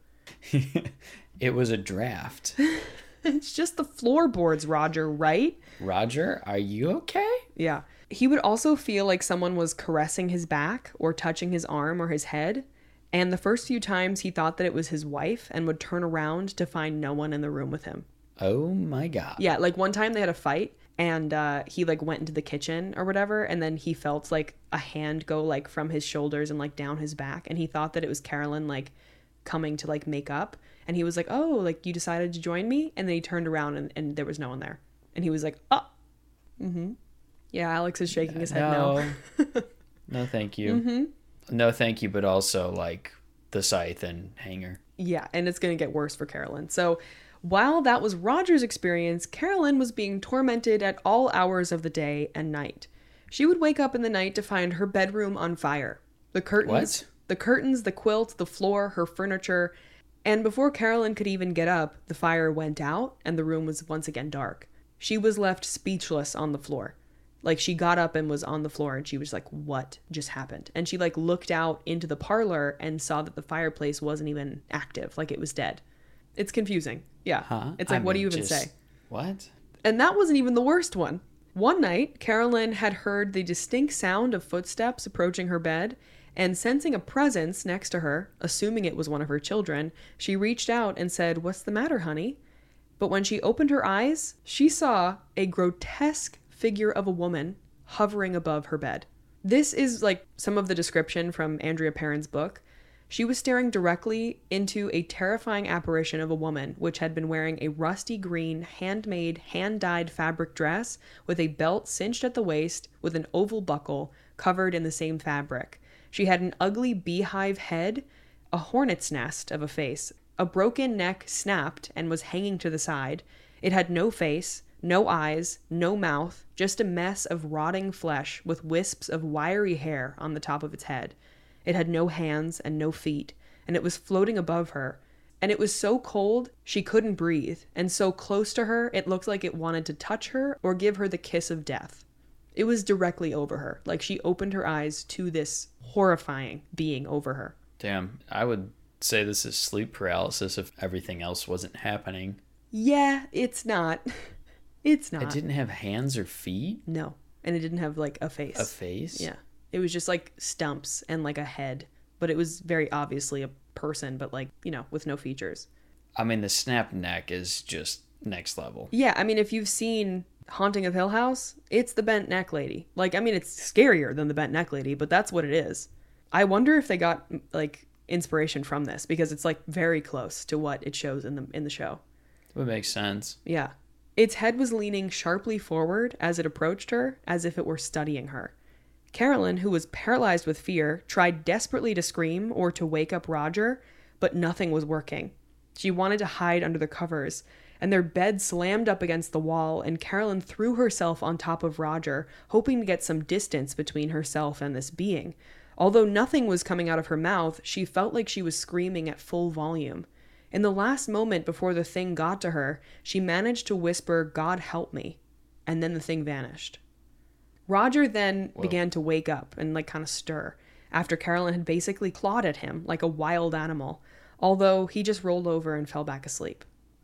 It was a draft. It's just the floorboards, Roger, right? Roger, are you okay? Yeah. He would also feel like someone was caressing his back or touching his arm or his head. And the first few times he thought that it was his wife and would turn around to find no one in the room with him. Oh my God. Yeah, like one time they had a fight and he like went into the kitchen or whatever and then he felt like a hand go like from his shoulders and like down his back and he thought that it was Carolyn like coming to like make up and he was like, oh, like you decided to join me? And then he turned around and there was no one there. And he was like, oh. Mm-hmm. Yeah, Alex is shaking his head no. No, thank you. Mm-hmm. No, thank you, but also like the scythe and hanger. Yeah, and it's going to get worse for Carolyn. So while that was Roger's experience, Carolyn was being tormented at all hours of the day and night. She would wake up in the night to find her bedroom on fire. The curtains, the quilt, the floor, her furniture. And before Carolyn could even get up, the fire went out and the room was once again dark. She was left speechless on the floor. Like, she got up and was on the floor and she was like, what just happened? And she like looked out into the parlor and saw that the fireplace wasn't even active, like it was dead. It's confusing. Yeah. Huh? It's like, what do you even say? What? And that wasn't even the worst one. One night, Carolyn had heard the distinct sound of footsteps approaching her bed, and sensing a presence next to her, assuming it was one of her children, she reached out and said, what's the matter, honey? But when she opened her eyes, she saw a grotesque figure of a woman hovering above her bed. This is like some of the description from Andrea Perron's book. She was staring directly into a terrifying apparition of a woman which had been wearing a rusty green, handmade, hand-dyed fabric dress with a belt cinched at the waist with an oval buckle covered in the same fabric. She had an ugly beehive head, a hornet's nest of a face. A broken neck snapped and was hanging to the side. It had no face, no eyes, no mouth, just a mess of rotting flesh with wisps of wiry hair on the top of its head. It had no hands and no feet, and it was floating above her. And it was so cold, she couldn't breathe. And so close to her, it looked like it wanted to touch her or give her the kiss of death. It was directly over her. Like she opened her eyes to this horrifying being over her. Damn, I would say this is sleep paralysis if everything else wasn't happening. Yeah, it's not. It's not. It didn't have hands or feet? No. And it didn't have like a face. A face? Yeah. It was just like stumps and like a head. But it was very obviously a person, but like, you know, with no features. I mean, the snap neck is just next level. Yeah, I mean, if you've seen Haunting of Hill House, it's the bent neck lady. Like, I mean, it's scarier than the bent neck lady, but that's what it is. I wonder if they got like inspiration from this because it's like very close to what it shows in the show. It would make sense. Yeah. Its head was leaning sharply forward as it approached her, as if it were studying her. Carolyn, who was paralyzed with fear, tried desperately to scream or to wake up Roger, but nothing was working. She wanted to hide under the covers, and their bed slammed up against the wall, and Carolyn threw herself on top of Roger, hoping to get some distance between herself and this being. Although nothing was coming out of her mouth, she felt like she was screaming at full volume. In the last moment before the thing got to her, she managed to whisper, "God help me," and then the thing vanished. Roger then began to wake up and like kind of stir after Carolyn had basically clawed at him like a wild animal, although he just rolled over and fell back asleep.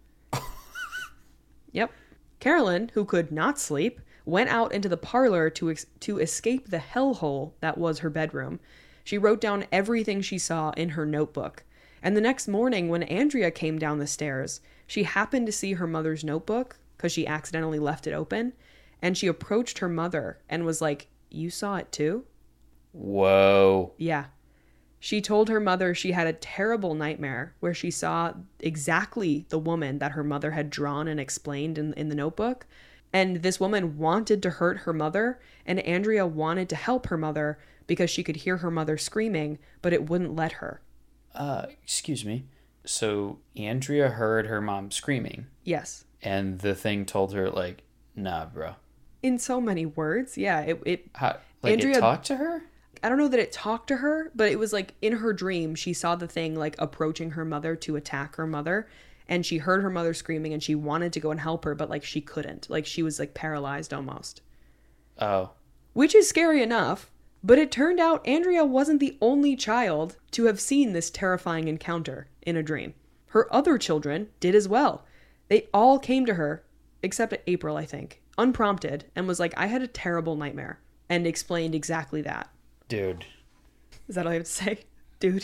Yep. Carolyn, who could not sleep, went out into the parlor to escape the hellhole that was her bedroom. She wrote down everything she saw in her notebook. And the next morning when Andrea came down the stairs, she happened to see her mother's notebook because she accidentally left it open. And she approached her mother and was like, "You saw it too?" Whoa. Yeah. She told her mother she had a terrible nightmare where she saw exactly the woman that her mother had drawn and explained in the notebook. And this woman wanted to hurt her mother, and Andrea wanted to help her mother because she could hear her mother screaming, but it wouldn't let her. Excuse me. So Andrea heard her mom screaming. Yes. And the thing told her, like, nah, bro. In so many words. Yeah. It Andrea, it talked to her? I don't know that it talked to her, but it was like in her dream, she saw the thing like approaching her mother to attack her mother. And she heard her mother screaming and she wanted to go and help her, but like she couldn't. Like she was like paralyzed almost. Oh. Which is scary enough. But it turned out Andrea wasn't the only child to have seen this terrifying encounter in a dream. Her other children did as well. They all came to her, except April, I think, unprompted, and was like, "I had a terrible nightmare," and explained exactly that. Dude. Is that all I have to say? Dude.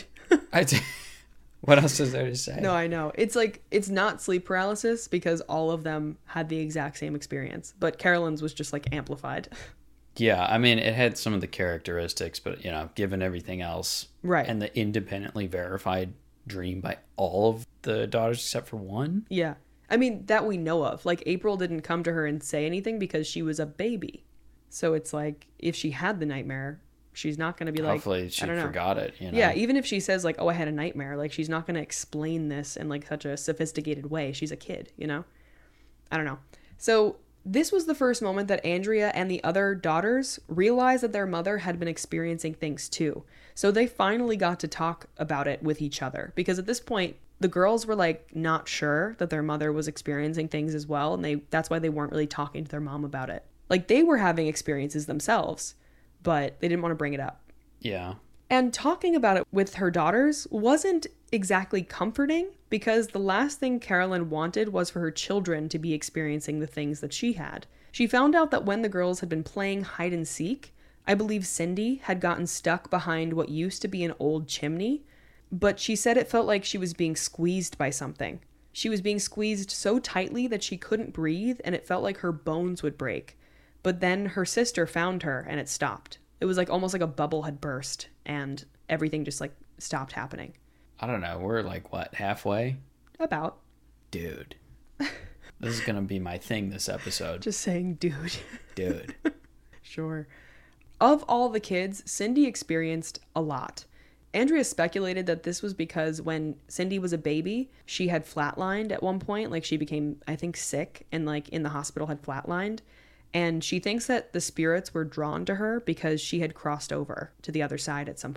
What else is there to say? No, I know. It's like, it's not sleep paralysis because all of them had the exact same experience, but Carolyn's was just like amplified. Yeah, I mean, it had some of the characteristics, but, you know, given everything else. Right. And the independently verified dream by all of the daughters except for one. Yeah. I mean, that we know of. Like, April didn't come to her and say anything because she was a baby. So it's like, if she had the nightmare, she's not going to be like, hopefully she forgot it, you know? Yeah, even if she says like, "Oh, I had a nightmare," like she's not going to explain this in like such a sophisticated way. She's a kid, you know? I don't know. So this was the first moment that Andrea and the other daughters realized that their mother had been experiencing things too. So they finally got to talk about it with each other because at this point, the girls were like not sure that their mother was experiencing things as well. And that's why they weren't really talking to their mom about it. Like they were having experiences themselves, but they didn't want to bring it up. Yeah. And talking about it with her daughters wasn't exactly comforting because the last thing Carolyn wanted was for her children to be experiencing the things that she had. She found out that when the girls had been playing hide and seek, I believe Cindy had gotten stuck behind what used to be an old chimney, but she said it felt like she was being squeezed by something. She was being squeezed so tightly that she couldn't breathe and it felt like her bones would break. But then her sister found her and it stopped. It was like almost like a bubble had burst and everything just like stopped happening. I don't know. We're like, what, halfway? About. Dude. This is going to be my thing this episode. Just saying, dude. Dude. Sure. Of all the kids, Cindy experienced a lot. Andrea speculated that this was because when Cindy was a baby, she had flatlined at one point. Like she became, I think, sick and like in the hospital had flatlined. And she thinks that the spirits were drawn to her because she had crossed over to the other side at some point.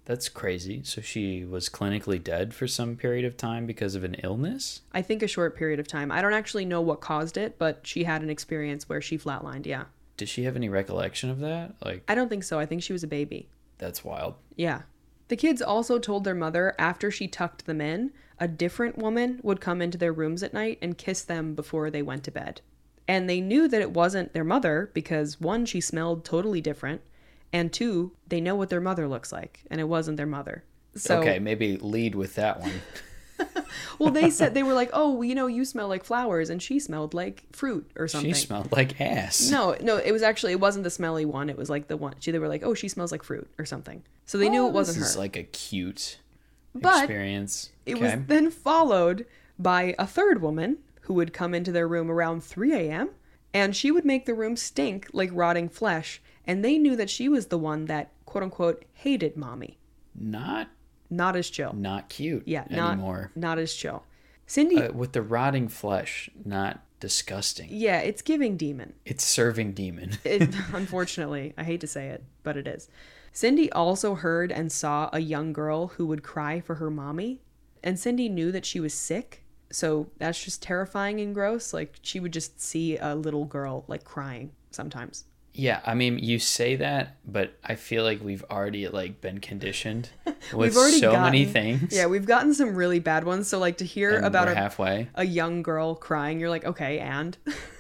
That's crazy. So she was clinically dead for some period of time because of an illness? I think a short period of time. I don't actually know what caused it, but she had an experience where she flatlined, yeah. Did she have any recollection of that? Like, I don't think so. I think she was a baby. that's wild. Yeah. The kids also told their mother after she tucked them in, a different woman would come into their rooms at night and kiss them before they went to bed. And they knew that it wasn't their mother because, one, she smelled totally different, and two, they know what their mother looks like, and it wasn't their mother. So, Okay, maybe lead with that one. well, they said, they were like, oh, well, you know, you smell like flowers, and she smelled like fruit or something. She smelled like ass. No, it wasn't the smelly one. It was like the one, they were like, oh, she smells like fruit or something. So they knew it wasn't her. This is like a cute But experience. It was then followed by a third woman who would come into their room around 3 a.m. and she would make the room stink like rotting flesh. And they knew that she was the one that, quote unquote, hated mommy. Not as chill. Not cute anymore. Not as chill. Cindy. With the rotting flesh, not disgusting. Yeah, it's giving demon. It's serving demon. Unfortunately, I hate to say it, but it is. Cindy also heard and saw a young girl who would cry for her mommy. And Cindy knew that she was sick. So that's just terrifying and gross. Like, she would just see a little girl, like, crying sometimes. Yeah, I mean, you say that, but I feel like we've already, like, been conditioned with We've already many things. Yeah, we've gotten some really bad ones. So, like, to hear And about we're halfway. a young girl crying, you're like, okay, and?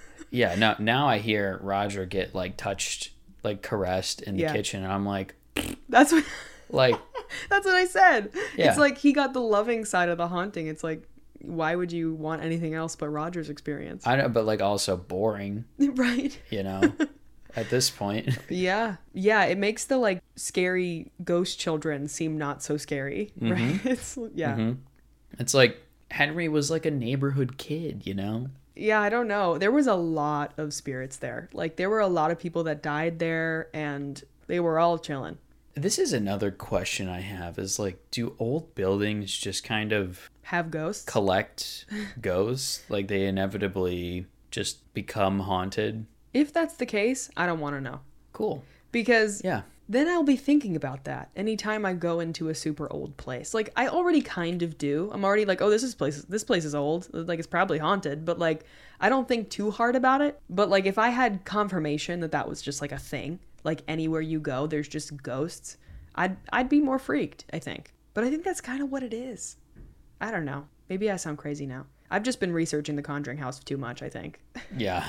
Yeah, now I hear Roger get, like, touched, like, caressed in the kitchen, and I'm like... That's what... Like... That's what I said. Yeah. It's like he got the loving side of the haunting. It's like, why would you want anything else but Roger's experience? I know, but, like, also boring. Right. You know? At this point. Yeah. Yeah, it makes the, like, scary ghost children seem not so scary, right? It's, yeah. Mm-hmm. It's like Henry was like a neighborhood kid, you know? Yeah, I don't know. There was a lot of spirits there. Like, there were a lot of people that died there, and they were all chilling. This is another question I have is, like, do old buildings just kind of... have ghosts? Collect ghosts? Like, they inevitably just become haunted? If that's the case, I don't want to know. Cool. Because yeah, then I'll be thinking about that anytime I go into a super old place. Like, I already kind of do. I'm already like, oh, this place is old. Like, it's probably haunted. But, like, I don't think too hard about it. But, like, if I had confirmation that was just, like, a thing, like, anywhere you go, there's just ghosts, I'd be more freaked, I think. But I think that's kind of what it is. I don't know. Maybe I sound crazy now. I've just been researching the Conjuring House too much, I think. Yeah.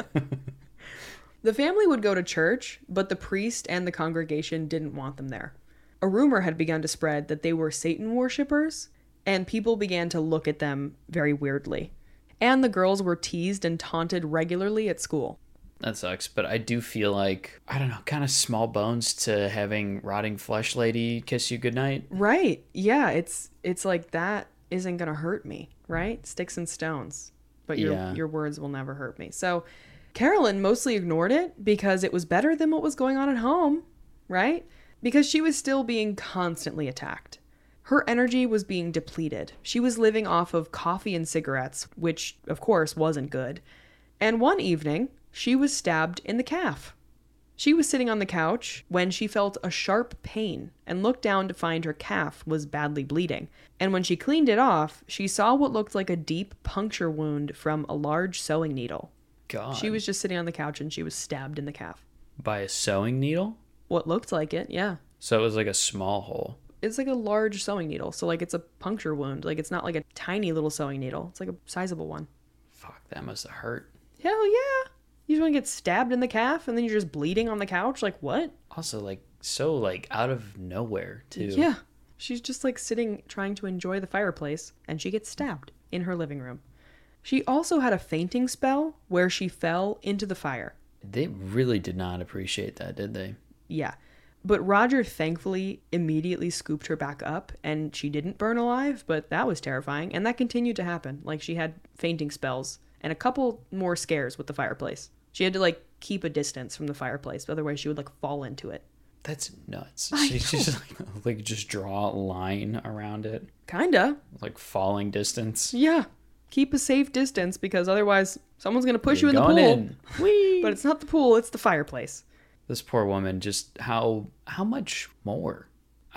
The family would go to church, but the priest and the congregation didn't want them there. A rumor had begun to spread that they were Satan worshippers, and people began to look at them very weirdly. And the girls were teased and taunted regularly at school. That sucks, but I do feel like, I don't know, kind of small bones to having rotting flesh lady kiss you goodnight. Right. Yeah, it's like that isn't going to hurt me, right? Sticks and stones. But your words will never hurt me. So Carolyn mostly ignored it because it was better than what was going on at home, right? Because she was still being constantly attacked. Her energy was being depleted. She was living off of coffee and cigarettes, which, of course, wasn't good. And one evening, she was stabbed in the calf. She was sitting on the couch when she felt a sharp pain and looked down to find her calf was badly bleeding. And when she cleaned it off, she saw what looked like a deep puncture wound from a large sewing needle. God. She was just sitting on the couch and she was stabbed in the calf. By a sewing needle? What looked like it, yeah. So it was like a small hole. It's like a large sewing needle. So, like, it's a puncture wound. Like, it's not like a tiny little sewing needle. It's like a sizable one. Fuck, that must have hurt. Hell yeah. You just want to get stabbed in the calf and then you're just bleeding on the couch? Like, what? Also, like, so, like, out of nowhere, too. Yeah. She's just, like, sitting, trying to enjoy the fireplace, and she gets stabbed in her living room. She also had a fainting spell where she fell into the fire. They really did not appreciate that, did they? Yeah. But Roger thankfully immediately scooped her back up, and she didn't burn alive, but that was terrifying. And that continued to happen. Like, she had fainting spells and a couple more scares with the fireplace. She had to, like, keep a distance from the fireplace, otherwise she would, like, fall into it. That's nuts. She just, like, just draw a line around it. Kinda. Like, falling distance. Yeah. Keep a safe distance, because otherwise someone's going to push you in the going pool. In. Whee! But it's not the pool, it's the fireplace. This poor woman, just how much more?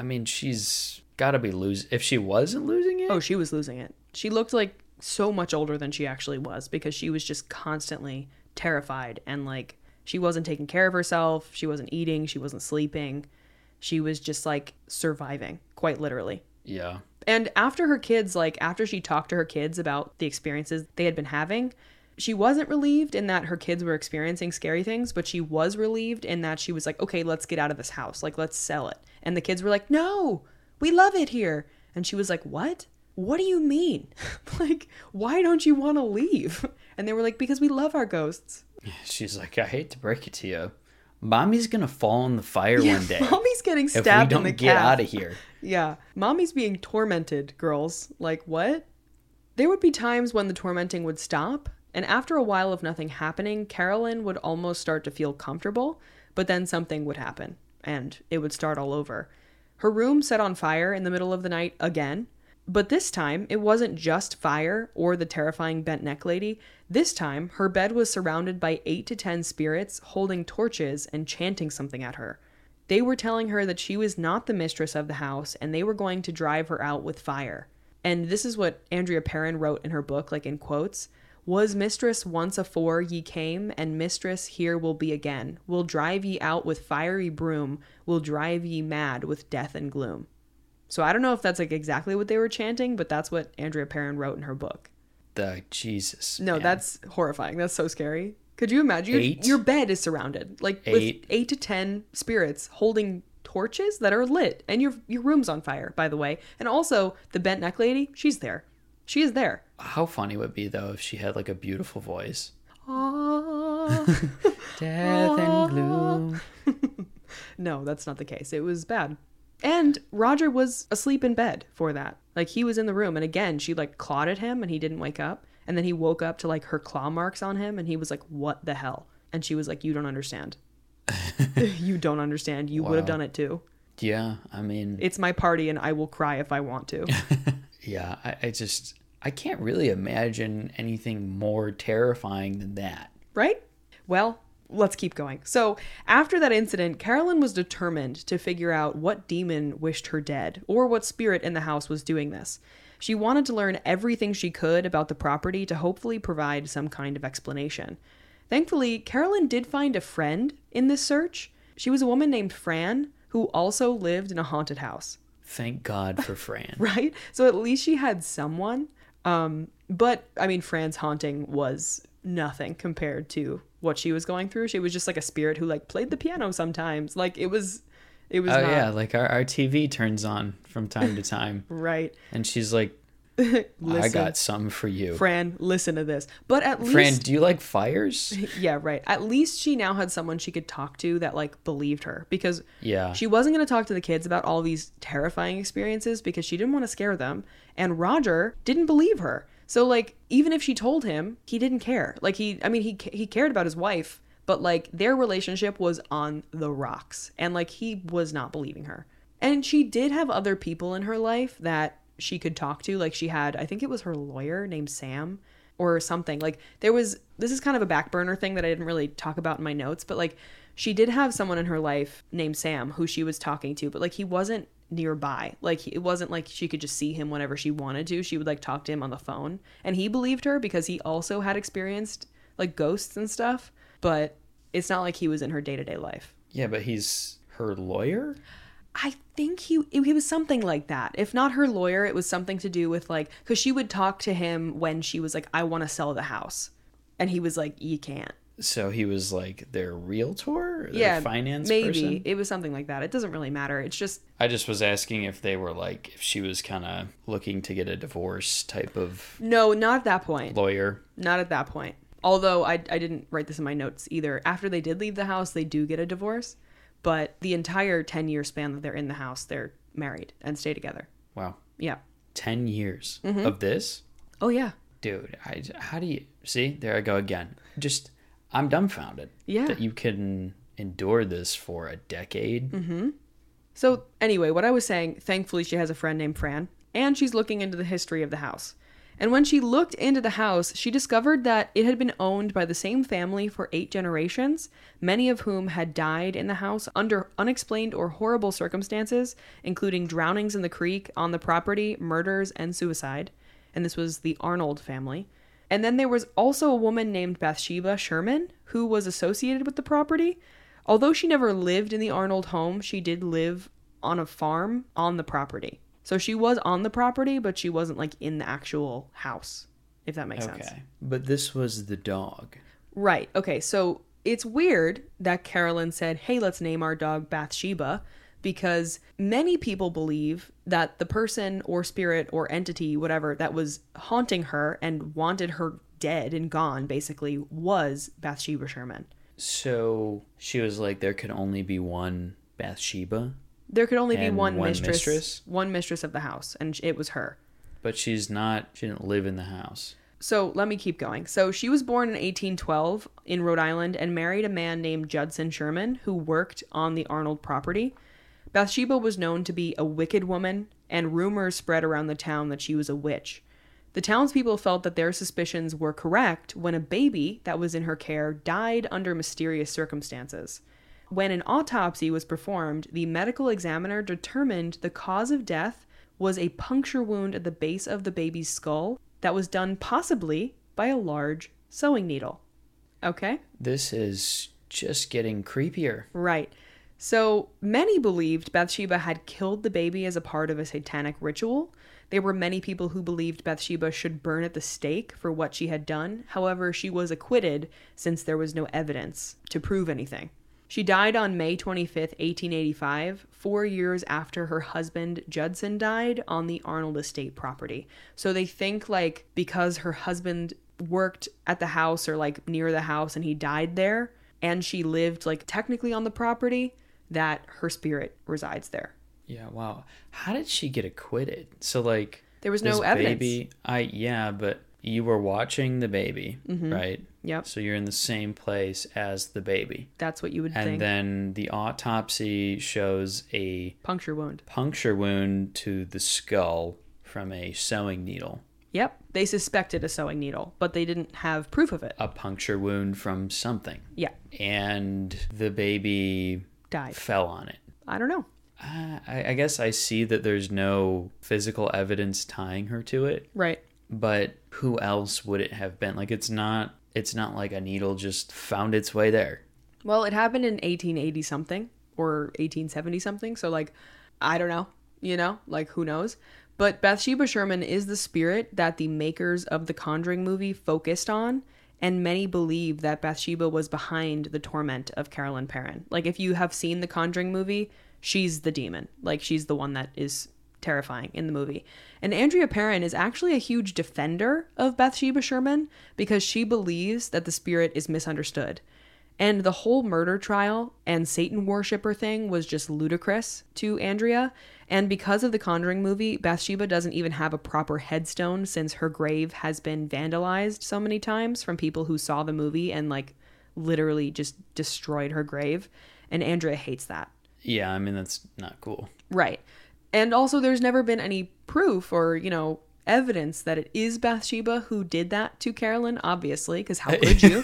I mean, she's got to be losing. If she wasn't losing it? Oh, she was losing it. She looked like so much older than she actually was because she was just constantly terrified and like she wasn't taking care of herself. She wasn't eating. She wasn't sleeping. She was just like surviving, quite literally. Yeah. And after her kids, like after she talked to her kids about the experiences they had been having, she wasn't relieved in that her kids were experiencing scary things, but she was relieved in that she was like, okay, let's get out of this house. Like, let's sell it. And the kids were like, no, we love it here. And she was like, what? What do you mean? Like, why don't you want to leave? And they were like, because we love our ghosts. She's like, I hate to break it to you. Mommy's going to fall in the fire one day. Mommy's getting stabbed in the calf. If we don't get out of here. Yeah. Mommy's being tormented, girls. Like, what? There would be times when the tormenting would stop. And after a while of nothing happening, Carolyn would almost start to feel comfortable. But then something would happen. And it would start all over. Her room set on fire in the middle of the night again. But this time, it wasn't just fire or the terrifying bent neck lady. This time, her bed was surrounded by 8 to 10 spirits holding torches and chanting something at her. They were telling her that she was not the mistress of the house and they were going to drive her out with fire. And this is what Andrea Perron wrote in her book, like in quotes. Was mistress once afore ye came, and mistress here will be again. Will drive ye out with fiery broom, will drive ye mad with death and gloom. So I don't know if that's like exactly what they were chanting, but that's what Andrea Perron wrote in her book. Jesus. No, man. That's horrifying. That's so scary. Could you imagine? 8? Your bed is surrounded like with 8 to 10 spirits holding torches that are lit, and your room's on fire, by the way. And also the bent neck lady, she's there. She is there. How funny would it be though if she had like a beautiful voice? Death and gloom. No, that's not the case. It was bad. And Roger was asleep in bed for that. Like, he was in the room, and again, she like clawed at him and he didn't wake up. And then he woke up to like her claw marks on him and he was like, what the hell? And she was like, you don't understand. You don't understand. You would have done it too. Yeah, I mean... It's my party and I will cry if I want to. Yeah, I can't really imagine anything more terrifying than that. Right? Well, let's keep going. So after that incident, Carolyn was determined to figure out what demon wished her dead or what spirit in the house was doing this. She wanted to learn everything she could about the property to hopefully provide some kind of explanation. Thankfully, Carolyn did find a friend in this search. She was a woman named Fran who also lived in a haunted house. Thank God for Fran. Right? So at least she had someone. But I mean, Fran's haunting was nothing compared to what she was going through. She was just like a spirit who like played the piano sometimes. Like it was not... yeah, like our TV turns on from time to time. Right. And she's like, I got something for you. Fran, listen to this. But at least... Fran, do you like fires? Yeah, right. At least she now had someone she could talk to that like believed her, because yeah, she wasn't going to talk to the kids about all these terrifying experiences because she didn't want to scare them. And Roger didn't believe her. So like, even if she told him, he didn't care. Like he cared about his wife, but like their relationship was on the rocks and like he was not believing her. And she did have other people in her life that she could talk to. Like she had, I think it was her lawyer named Sam or something. Like this is kind of a back burner thing that I didn't really talk about in my notes, but like she did have someone in her life named Sam who she was talking to, but like he wasn't nearby. Like it wasn't like she could just see him whenever she wanted to. She would like talk to him on the phone, and he believed her because he also had experienced like ghosts and stuff, but it's not like he was in her day-to-day life. Yeah, but he's her lawyer? I think he was something like that. If not her lawyer, it was something to do with like, because she would talk to him when she was like, I want to sell the house. And he was like, you can't. So he was like their realtor? Yeah, finance maybe. person? It was something like that. It doesn't really matter. It's just... I just was asking if they were like, if she was kind of looking to get a divorce type of... No, not at that point. Lawyer. Not at that point. Although I didn't write this in my notes either. After they did leave the house, they do get a divorce. But the entire 10-year span that they're in the house, they're married and stay together. Wow. Yeah. 10 years of this? Oh, yeah. Dude, how do you... See, there I go again. Just, I'm dumbfounded. Yeah. That you can endure this for a decade. Mm-hmm. So anyway, what I was saying, thankfully she has a friend named Fran, and she's looking into the history of the house. And when she looked into the house, she discovered that it had been owned by the same family for 8 generations, many of whom had died in the house under unexplained or horrible circumstances, including drownings in the creek, on the property, murders, and suicide. And this was the Arnold family. And then there was also a woman named Bathsheba Sherman, who was associated with the property. Although she never lived in the Arnold home, she did live on a farm on the property. So she was on the property, but she wasn't like in the actual house, if that makes sense. Okay. But this was the dog. Right. Okay. So it's weird that Carolyn said, hey, let's name our dog Bathsheba, because many people believe that the person or spirit or entity, whatever, that was haunting her and wanted her dead and gone, basically, was Bathsheba Sherman. So she was like, there could only be one Bathsheba? There could only be And one one mistress? mistress? One mistress of the house, and it was her. But she didn't live in the house. So let me keep going. So she was born in 1812 in Rhode Island and married a man named Judson Sherman, who worked on the Arnold property. Bathsheba was known to be a wicked woman, and rumors spread around the town that she was a witch. The townspeople felt that their suspicions were correct when a baby that was in her care died under mysterious circumstances. When an autopsy was performed, the medical examiner determined the cause of death was a puncture wound at the base of the baby's skull that was done possibly by a large sewing needle. Okay? This is just getting creepier. Right. So many believed Bathsheba had killed the baby as a part of a satanic ritual. There were many people who believed Bathsheba should burn at the stake for what she had done. However, she was acquitted since there was no evidence to prove anything. She died on May 25th, 1885, 4 years after her husband Judson died on the Arnold estate property. So they think like because her husband worked at the house or like near the house and he died there and she lived like technically on the property, that her spirit resides there. Yeah, wow. How did she get acquitted? So like There was this no evidence. baby, but you were watching the baby, right? Yep. So you're in the same place as the baby. That's what you would And think. then the autopsy shows a Puncture wound. puncture wound to the skull from a sewing needle. Yep. They suspected a sewing needle, but they didn't have proof of it. A puncture wound from something. Yeah. And the baby Died. fell on it. I don't know. I guess I see that there's no physical evidence tying her to it. Right. But who else would it have been? Like it's not like a needle just found its way there. Well, it happened in 1880 something or 1870 something. So like, I don't know, like who knows? But Bathsheba Sherman is the spirit that the makers of the Conjuring movie focused on. And many believe that Bathsheba was behind the torment of Carolyn Perrin. Like if you have seen the Conjuring movie, she's the demon. Like she's the one that is terrifying in the movie. And Andrea Perrin is actually a huge defender of Bathsheba Sherman because she believes that the spirit is misunderstood. And the whole murder trial and Satan worshiper thing was just ludicrous to Andrea. And because of the Conjuring movie, Bathsheba doesn't even have a proper headstone since her grave has been vandalized so many times from people who saw the movie and like literally just destroyed her grave. And Andrea hates that. Yeah, I mean, that's not cool. Right. And also there's never been any proof or, evidence that it is Bathsheba who did that to Carolyn, obviously, because how could you?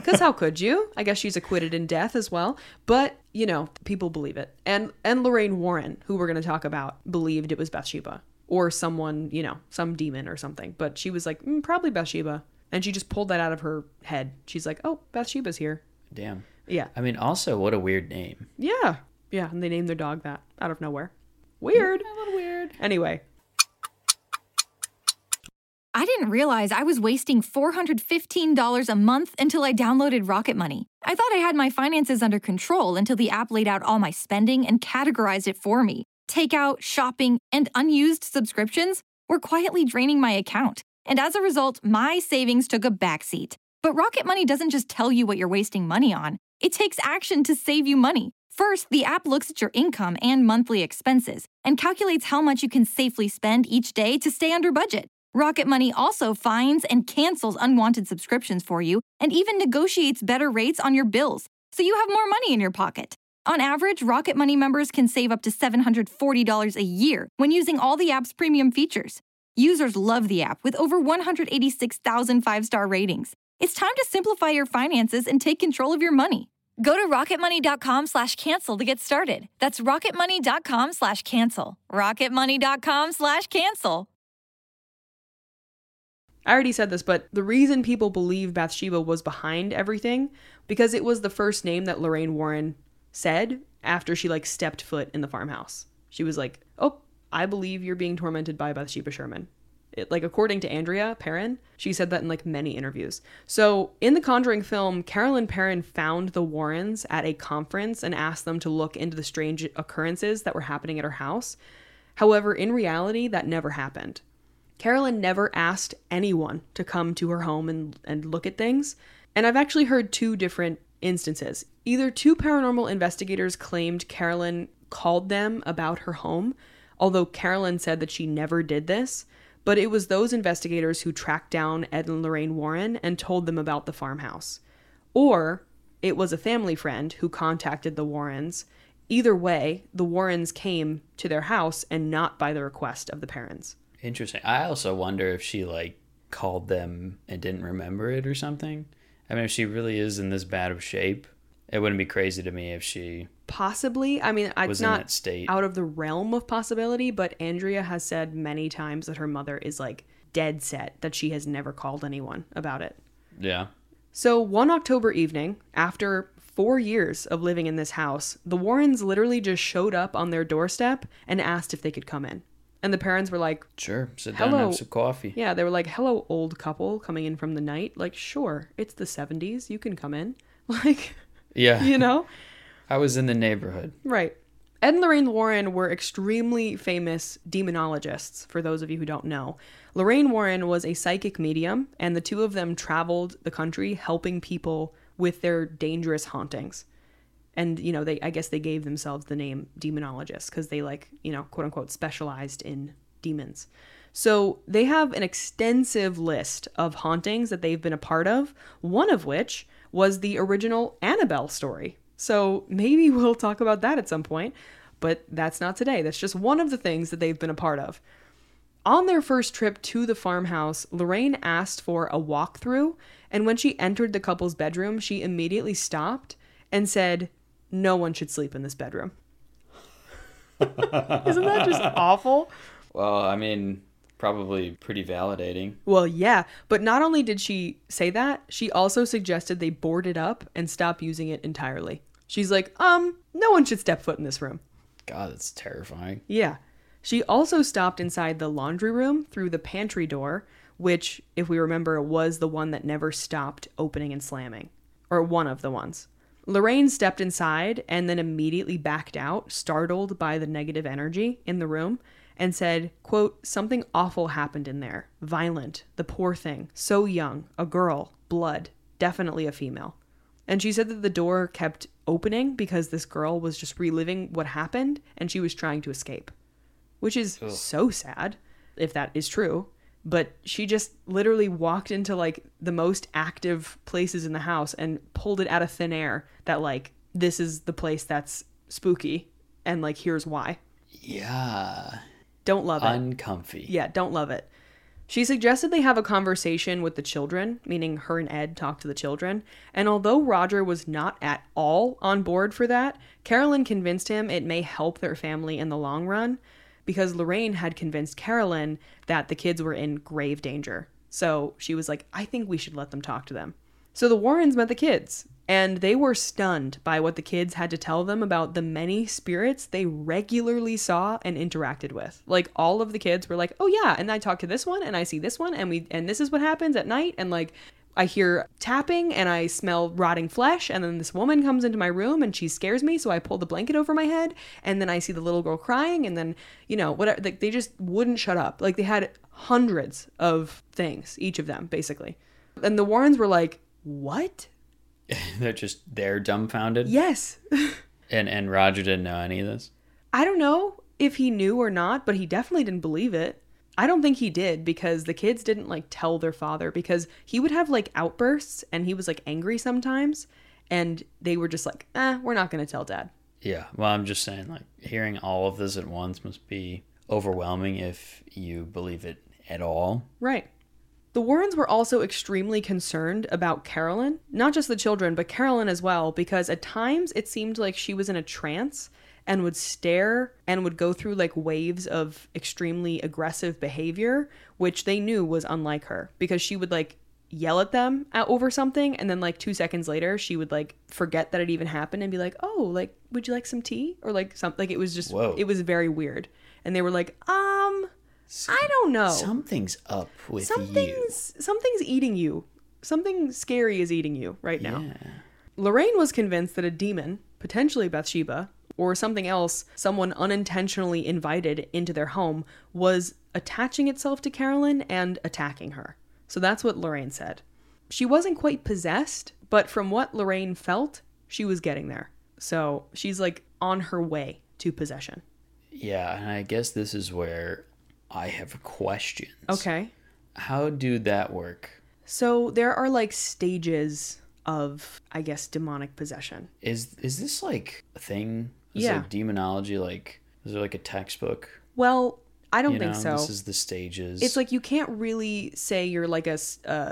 I guess she's acquitted in death as well. But, people believe it. And Lorraine Warren, who we're going to talk about, believed it was Bathsheba or someone, some demon or something. But she was like, probably Bathsheba. And she just pulled that out of her head. She's like, oh, Bathsheba's here. Damn. Yeah. I mean, also, what a weird name. Yeah. Yeah. And they named their dog that out of nowhere. Weird. A little weird. Anyway. I didn't realize I was wasting $415 a month until I downloaded Rocket Money. I thought I had my finances under control until the app laid out all my spending and categorized it for me. Takeout, shopping, and unused subscriptions were quietly draining my account. And as a result, my savings took a backseat. But Rocket Money doesn't just tell you what you're wasting money on. It takes action to save you money. First, the app looks at your income and monthly expenses and calculates how much you can safely spend each day to stay under budget. Rocket Money also finds and cancels unwanted subscriptions for you and even negotiates better rates on your bills, so you have more money in your pocket. On average, Rocket Money members can save up to $740 a year when using all the app's premium features. Users love the app with over 186,000 five-star ratings. It's time to simplify your finances and take control of your money. Go to rocketmoney.com/cancel to get started. That's rocketmoney.com/cancel. rocketmoney.com/cancel. I already said this, but the reason people believe Bathsheba was behind everything, because it was the first name that Lorraine Warren said after she stepped foot in the farmhouse. She was like, "Oh, I believe you're being tormented by Bathsheba Sherman." According to Andrea Perrin, she said that in many interviews. So in the Conjuring film, Carolyn Perrin found the Warrens at a conference and asked them to look into the strange occurrences that were happening at her house. However, in reality, that never happened. Carolyn never asked anyone to come to her home and look at things. And I've actually heard two different instances. Either two paranormal investigators claimed Carolyn called them about her home, although Carolyn said that she never did this. But it was those investigators who tracked down Ed and Lorraine Warren and told them about the farmhouse. Or it was a family friend who contacted the Warrens. Either way, the Warrens came to their house and not by the request of the parents. Interesting. I also wonder if she called them and didn't remember it or something. I mean, if she really is in this bad of shape, it wouldn't be crazy to me if she possibly. I mean, it's was not in that state. Out of the realm of possibility, but Andrea has said many times that her mother is dead set that she has never called anyone about it. Yeah. So one October evening, after 4 years of living in this house, the Warrens literally just showed up on their doorstep and asked if they could come in. And the parents were like, "Sure, sit down and have some coffee." Yeah, they were like, "Hello, old couple coming in from the night." Sure, it's the 70s. You can come in. Yeah. You know? I was in the neighborhood. Right. Ed and Lorraine Warren were extremely famous demonologists, for those of you who don't know. Lorraine Warren was a psychic medium, and the two of them traveled the country helping people with their dangerous hauntings. And, I guess they gave themselves the name demonologists because they quote unquote specialized in demons. So they have an extensive list of hauntings that they've been a part of, one of which was the original Annabelle story. So maybe we'll talk about that at some point, but that's not today. That's just one of the things that they've been a part of. On their first trip to the farmhouse, Lorraine asked for a walkthrough, and when she entered the couple's bedroom, she immediately stopped and said, "No one should sleep in this bedroom." Isn't that just awful? Well, I mean, probably pretty validating. Well, yeah, but not only did she say that, she also suggested they board it up and stop using it entirely. She's like, no one should step foot in this room. God, that's terrifying. Yeah. She also stopped inside the laundry room through the pantry door, which, if we remember, was the one that never stopped opening and slamming. Or one of the ones. Lorraine stepped inside and then immediately backed out, startled by the negative energy in the room, and said, quote, "Something awful happened in there. Violent. The poor thing. So young. A girl. Blood. Definitely a female." And she said that the door kept opening because this girl was just reliving what happened and she was trying to escape. Which is so sad, if that is true. But she just literally walked into the most active places in the house and pulled it out of thin air that this is the place that's spooky and here's why. Yeah. Don't love it. Uncomfy. Yeah, don't love it. She suggested they have a conversation with the children, meaning her and Ed talk to the children. And although Roger was not at all on board for that, Carolyn convinced him it may help their family in the long run, because Lorraine had convinced Carolyn that the kids were in grave danger. So she was like, "I think we should let them talk to them." So the Warrens met the kids, and they were stunned by what the kids had to tell them about the many spirits they regularly saw and interacted with. All of the kids were like, "Oh yeah, and I talk to this one, and I see this one, and this is what happens at night, and I hear tapping and I smell rotting flesh, and then this woman comes into my room and she scares me, so I pull the blanket over my head, and then I see the little girl crying, and then, whatever." They just wouldn't shut up. They had hundreds of things, each of them, basically. And the Warrens were like, "What?" They're dumbfounded? Yes. And Roger didn't know any of this? I don't know if he knew or not, but he definitely didn't believe it. I don't think he did, because the kids didn't tell their father, because he would have outbursts and he was angry sometimes, and they were just we're not going to tell Dad. Yeah. Well, I'm just saying hearing all of this at once must be overwhelming if you believe it at all. Right. The Warrens were also extremely concerned about Carolyn, not just the children, but Carolyn as well, because at times it seemed like she was in a trance and would stare and would go through like waves of extremely aggressive behavior, which they knew was unlike her, because she would like yell at them over something, and then like 2 seconds later she would like forget that it even happened and be like, oh, like, would you like some tea? Or like something. Like, it was just, Whoa. It was very weird. And they were like, I don't know. Something's up with you. Something's eating you. Something scary is eating you right now. Yeah. Lorraine was convinced that a demon, potentially Bathsheba, or something else, someone unintentionally invited into their home, was attaching itself to Carolyn and attacking her. So that's what Lorraine said. She wasn't quite possessed, but from what Lorraine felt, she was getting there. So she's like on her way to possession. Yeah, and I guess this is where I have questions. Okay. How do that work? So there are like stages of, I guess, demonic possession. Is this like a thing? Is Yeah. like demonology, like, is there like a textbook? Well, I don't think so. This is the stages. It's like you can't really say you're like an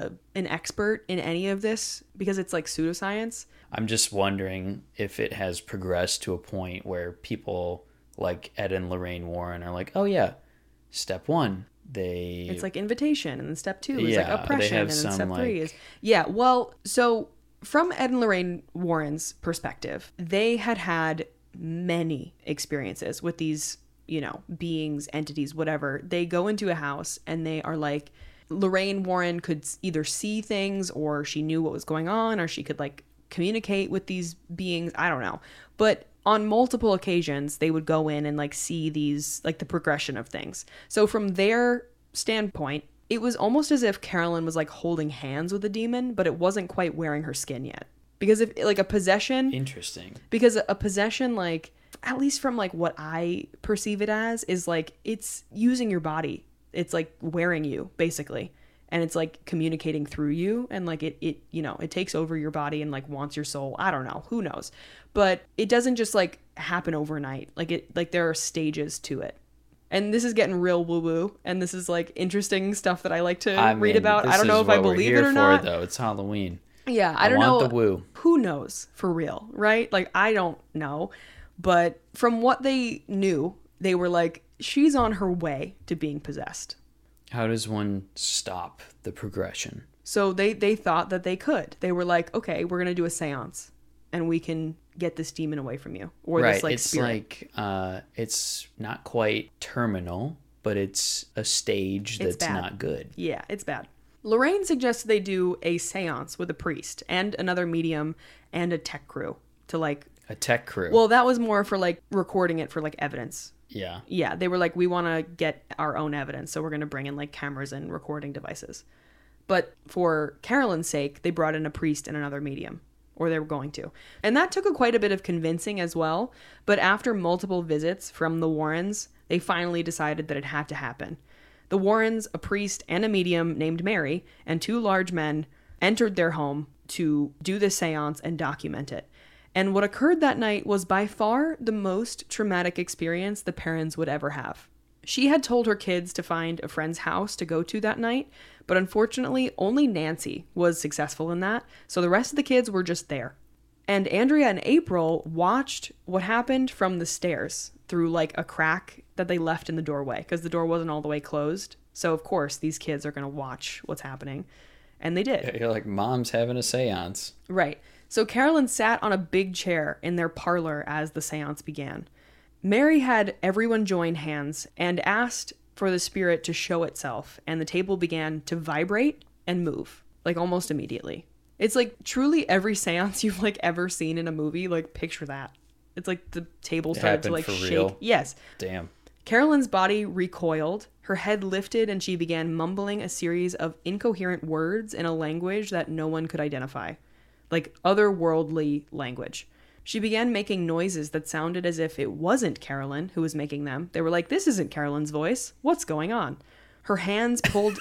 expert in any of this because it's like pseudoscience. I'm just wondering if it has progressed to a point where people like Ed and Lorraine Warren are like, oh yeah, step 1, it's like invitation, and then step 2 is Yeah, like they oppression, have and then some, step 3 like- is well, so from Ed and Lorraine Warren's perspective, they had many experiences with these, beings, entities, whatever. They go into a house and they are like, Lorraine Warren could either see things, or she knew what was going on, or she could like communicate with these beings. I don't know. But on multiple occasions, they would go in and like see these, like the progression of things. So from their standpoint, it was almost as if Carolyn was like holding hands with a demon, but it wasn't quite wearing her skin yet. Because if like a possession, Interesting. because a possession, like, at least from like what I perceive it as, is like it's using your body. It's like wearing you basically, and it's like communicating through you, and like it takes over your body and like wants your soul. I don't know, who knows, but it doesn't just like happen overnight. Like there are stages to it. And this is getting real woo-woo, and this is like interesting stuff that I like to read about. I don't know if I believe it or not. Though it's Halloween. Yeah, I don't want know. the woo. Who knows for real, right? Like, I don't know. But from what they knew, they were like, she's on her way to being possessed. How does one stop the progression? So they thought that they could. They were like, okay, we're going to do a seance and we can get this demon away from you. Or Right, this like it's spirit. like, it's not quite terminal, but it's a stage It's that's bad. not good. Yeah, it's bad. Lorraine suggested they do a seance with a priest and another medium and a tech crew to like, A tech crew. well, that was more for like recording it for like evidence. yeah. Yeah, they were like, we want to get our own evidence, so we're going to bring in like cameras and recording devices. But for Carolyn's sake, they brought in a priest and another medium, or they were going to. And that took quite a bit of convincing as well. But after multiple visits from the Warrens, they finally decided that it had to happen. The Warrens, a priest and a medium named Mary, and 2 large men entered their home to do this seance and document it. And what occurred that night was by far the most traumatic experience the parents would ever have. She had told her kids to find a friend's house to go to that night, but unfortunately only Nancy was successful in that, so the rest of the kids were just there. And Andrea and April watched what happened from the stairs through like a crack that they left in the doorway, because the door wasn't all the way closed. So of course these kids are going to watch what's happening. And they did. You're like, mom's having a seance. Right. So Carolyn sat on a big chair in their parlor as the seance began. Mary had everyone join hands and asked for the spirit to show itself, and the table began to vibrate and move, like almost immediately. It's like truly every seance you've like ever seen in a movie, like picture that. It's like the table started to happened like for shake. real? Yes. Damn. Carolyn's body recoiled, her head lifted, and she began mumbling a series of incoherent words in a language that no one could identify, like otherworldly language. She began making noises that sounded as if it wasn't Carolyn who was making them. They were like, this isn't Carolyn's voice. What's going on? Her hands pulled...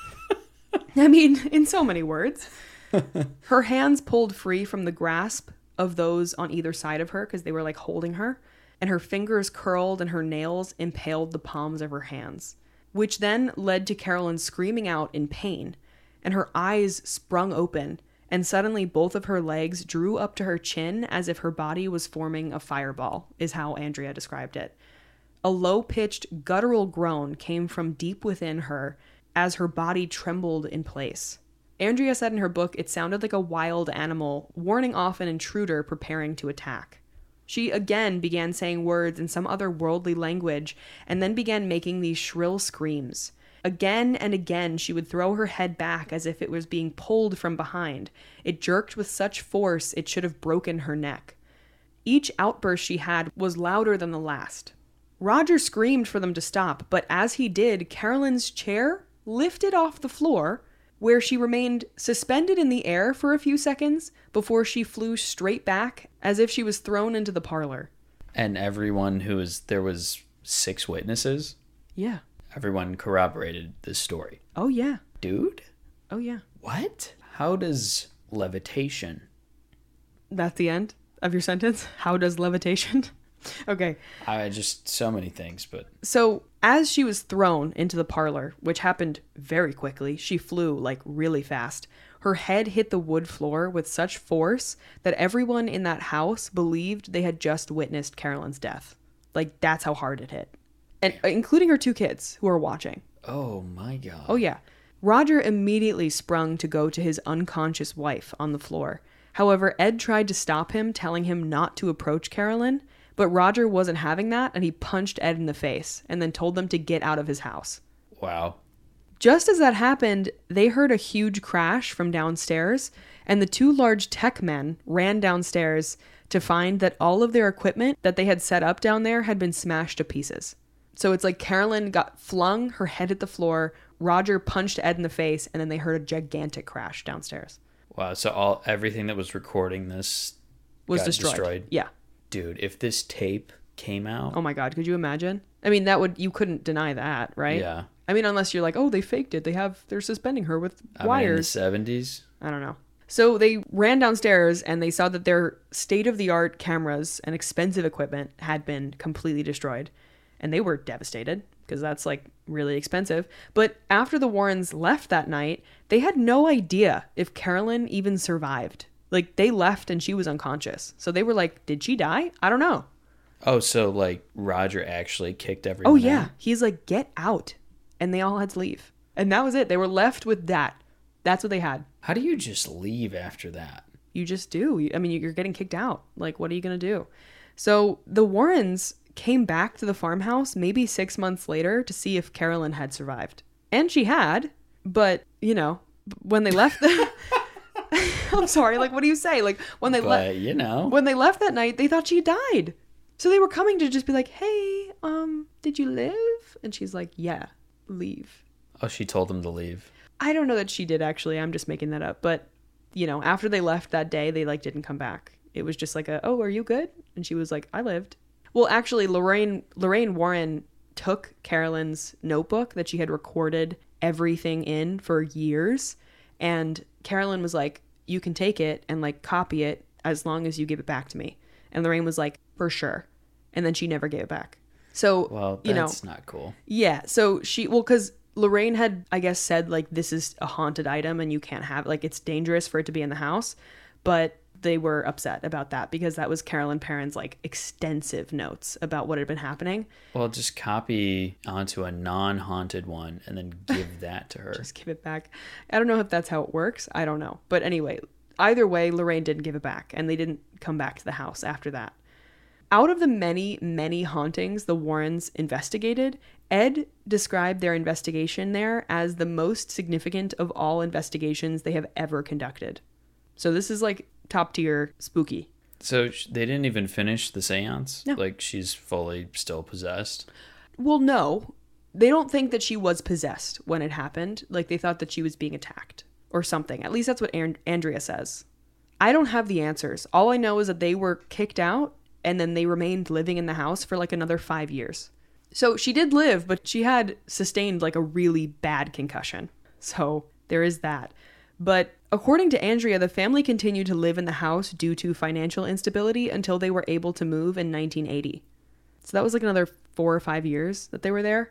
I mean, in so many words. Her hands pulled free from the grasp of those on either side of her because they were like holding her. And her fingers curled and her nails impaled the palms of her hands. which then led to Carolyn screaming out in pain, and her eyes sprung open, and suddenly both of her legs drew up to her chin as if her body was forming a fireball, is how Andrea described it. A low-pitched, guttural groan came from deep within her as her body trembled in place. Andrea said in her book it sounded like a wild animal warning off an intruder preparing to attack. She again began saying words in some other worldly language and then began making these shrill screams. Again and again she would throw her head back as if it was being pulled from behind. It jerked with such force it should have broken her neck. Each outburst she had was louder than the last. Roger screamed for them to stop, but as he did, Carolyn's chair lifted off the floor, where she remained suspended in the air for a few seconds before she flew straight back as if she was thrown into the parlor. And everyone there was 6 witnesses. Yeah. Everyone corroborated this story. Oh, yeah. Dude? Oh, yeah. What? How does levitation? That's the end of your sentence? How does levitation? Okay. So many things, but... So, as she was thrown into the parlor, which happened very quickly, she flew, like, really fast. Her head hit the wood floor with such force that everyone in that house believed they had just witnessed Carolyn's death. Like, that's how hard it hit. And including her 2 kids who were watching. Oh, my God. Oh, yeah. Roger immediately sprung to go to his unconscious wife on the floor. However, Ed tried to stop him, telling him not to approach Carolyn. But Roger wasn't having that, and he punched Ed in the face and then told them to get out of his house. Wow. Just as that happened, they heard a huge crash from downstairs, and the 2 large tech men ran downstairs to find that all of their equipment that they had set up down there had been smashed to pieces. So it's like Carolyn got flung, her head hit the floor, Roger punched Ed in the face, and then they heard a gigantic crash downstairs. Wow, so everything that was recording this was got destroyed? Yeah. Dude, if this tape came out... Oh my God, could you imagine? I mean, you couldn't deny that, right? Yeah. I mean, unless you're like, oh, they faked it. They're suspending her with wires. In the 70s? I don't know. So they ran downstairs and they saw that their state-of-the-art cameras and expensive equipment had been completely destroyed. And they were devastated because that's like really expensive. But after the Warrens left that night, they had no idea if Carolyn even survived. Like, they left and she was unconscious. So they were like, did she die? I don't know. Oh, so, like, Roger actually kicked everyone Oh, yeah. out? He's like, get out. And they all had to leave. And that was it. They were left with that. That's what they had. How do you just leave after that? You just do. I mean, you're getting kicked out. Like, what are you going to do? So the Warrens came back to the farmhouse maybe 6 months later to see if Carolyn had survived. And she had. But, when they left... I'm sorry, like, what do you say? Like, when they left, when they left that night, they thought she died. So they were coming to just be like, hey, did you live? And she's like, yeah, leave. Oh, she told them to leave. I don't know that she did, actually. I'm just making that up. But, after they left that day, they, like, didn't come back. It was just like oh, are you good? And she was like, I lived. Well, actually, Lorraine Warren took Carolyn's notebook that she had recorded everything in for years. And Carolyn was like, you can take it and like copy it as long as you give it back to me. And Lorraine was like, for sure. And then she never gave it back. So, well, that's not cool. Yeah. So because Lorraine had, I guess, said like, this is a haunted item and you can't have it. Like, it's dangerous for it to be in the house. But they were upset about that because that was Carolyn Perron's like extensive notes about what had been happening. Well, just copy onto a non-haunted one and then give that to her. Just give it back. I don't know if that's how it works. I don't know. But anyway, either way, Lorraine didn't give it back and they didn't come back to the house after that. Out of the many, many hauntings the Warrens investigated, Ed described their investigation there as the most significant of all investigations they have ever conducted. So this is like top tier spooky. So they didn't even finish the seance? No. Like, she's fully still possessed? Well, no. They don't think that she was possessed when it happened. Like, they thought that she was being attacked or something. At least that's what Andrea says. I don't have the answers. All I know is that they were kicked out and then they remained living in the house for like another 5 years. So she did live, but she had sustained like a really bad concussion. So there is that. But according to Andrea, the family continued to live in the house due to financial instability until they were able to move in 1980. So that was like another 4 or 5 years that they were there.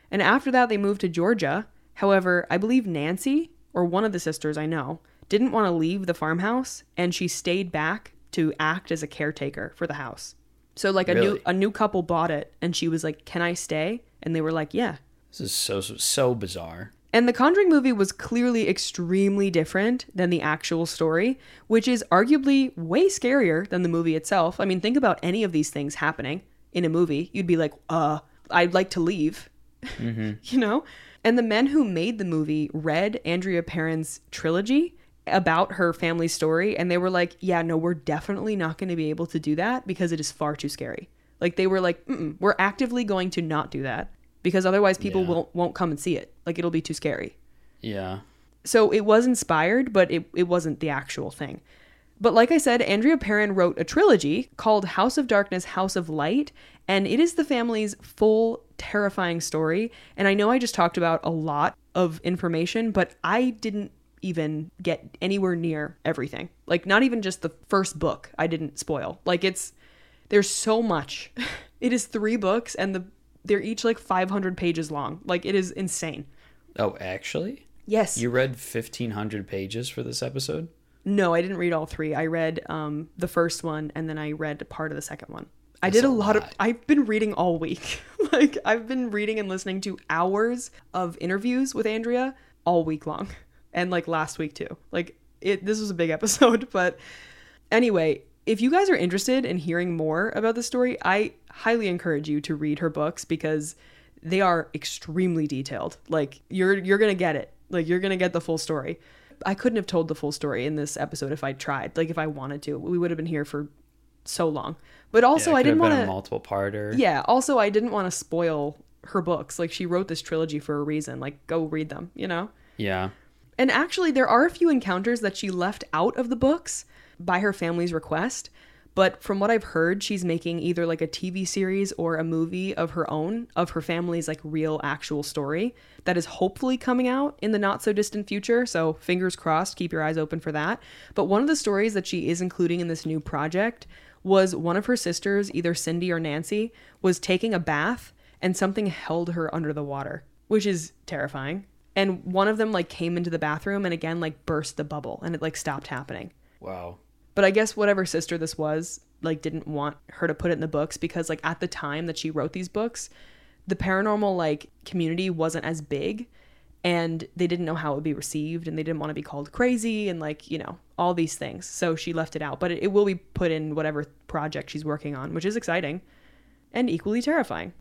And after that, they moved to Georgia. However, I believe Nancy, or one of the sisters I know, didn't want to leave the farmhouse, and she stayed back to act as a caretaker for the house. So like Really? a new couple bought it, and she was like, "Can I stay?" And they were like, "Yeah." This is so bizarre. And the Conjuring movie was clearly extremely different than the actual story, which is arguably way scarier than the movie itself. I mean, think about any of these things happening in a movie. You'd be like, I'd like to leave, you know? And the men who made the movie read Andrea Perron's trilogy about her family story, and they were like, yeah, no, we're definitely not going to be able to do that because it is far too scary. Like, they were like, we're actively going to not do that because otherwise people won't come and see it. Like, it'll be too scary. Yeah. So it was inspired, but it wasn't the actual thing. But like I said, Andrea Perron wrote a trilogy called House of Darkness, House of Light, and it is the family's full, terrifying story. And I know I just talked about a lot of information, but I didn't even get anywhere near everything. Like, not even just the first book I didn't spoil. Like, there's so much. It is 3 books, and they're each like 500 pages long. Like, it is insane. Oh, actually? Yes. You read 1,500 pages for this episode? No, I didn't read all 3. I read the first one, and then I read part of the second one. I did a lot of... I've been reading all week. Like, I've been reading and listening to hours of interviews with Andrea all week long. And, like, last week, too. Like, this was a big episode. But anyway, if you guys are interested in hearing more about the story, I highly encourage you to read her books because they are extremely detailed. Like, you're going to get it. Like, you're going to get the full story. I couldn't have told the full story in this episode if I tried. Like, if I wanted to. We would have been here for so long. But also, I didn't want to... multiple parter. Yeah, also, I didn't want to spoil her books. Like, she wrote this trilogy for a reason. Like, go read them, you know? Yeah. And actually, there are a few encounters that she left out of the books by her family's request. But from what I've heard, she's making either like a TV series or a movie of her own, of her family's like real actual story that is hopefully coming out in the not so distant future. So fingers crossed, keep your eyes open for that. But one of the stories that she is including in this new project was one of her sisters, either Cindy or Nancy, was taking a bath and something held her under the water, which is terrifying. And one of them like came into the bathroom and again like burst the bubble and it like stopped happening. Wow. But I guess whatever sister this was, like, didn't want her to put it in the books because, like, at the time that she wrote these books, the paranormal, like, community wasn't as big and they didn't know how it would be received and they didn't want to be called crazy and, like, you know, all these things. So she left it out. But it will be put in whatever project she's working on, which is exciting and equally terrifying.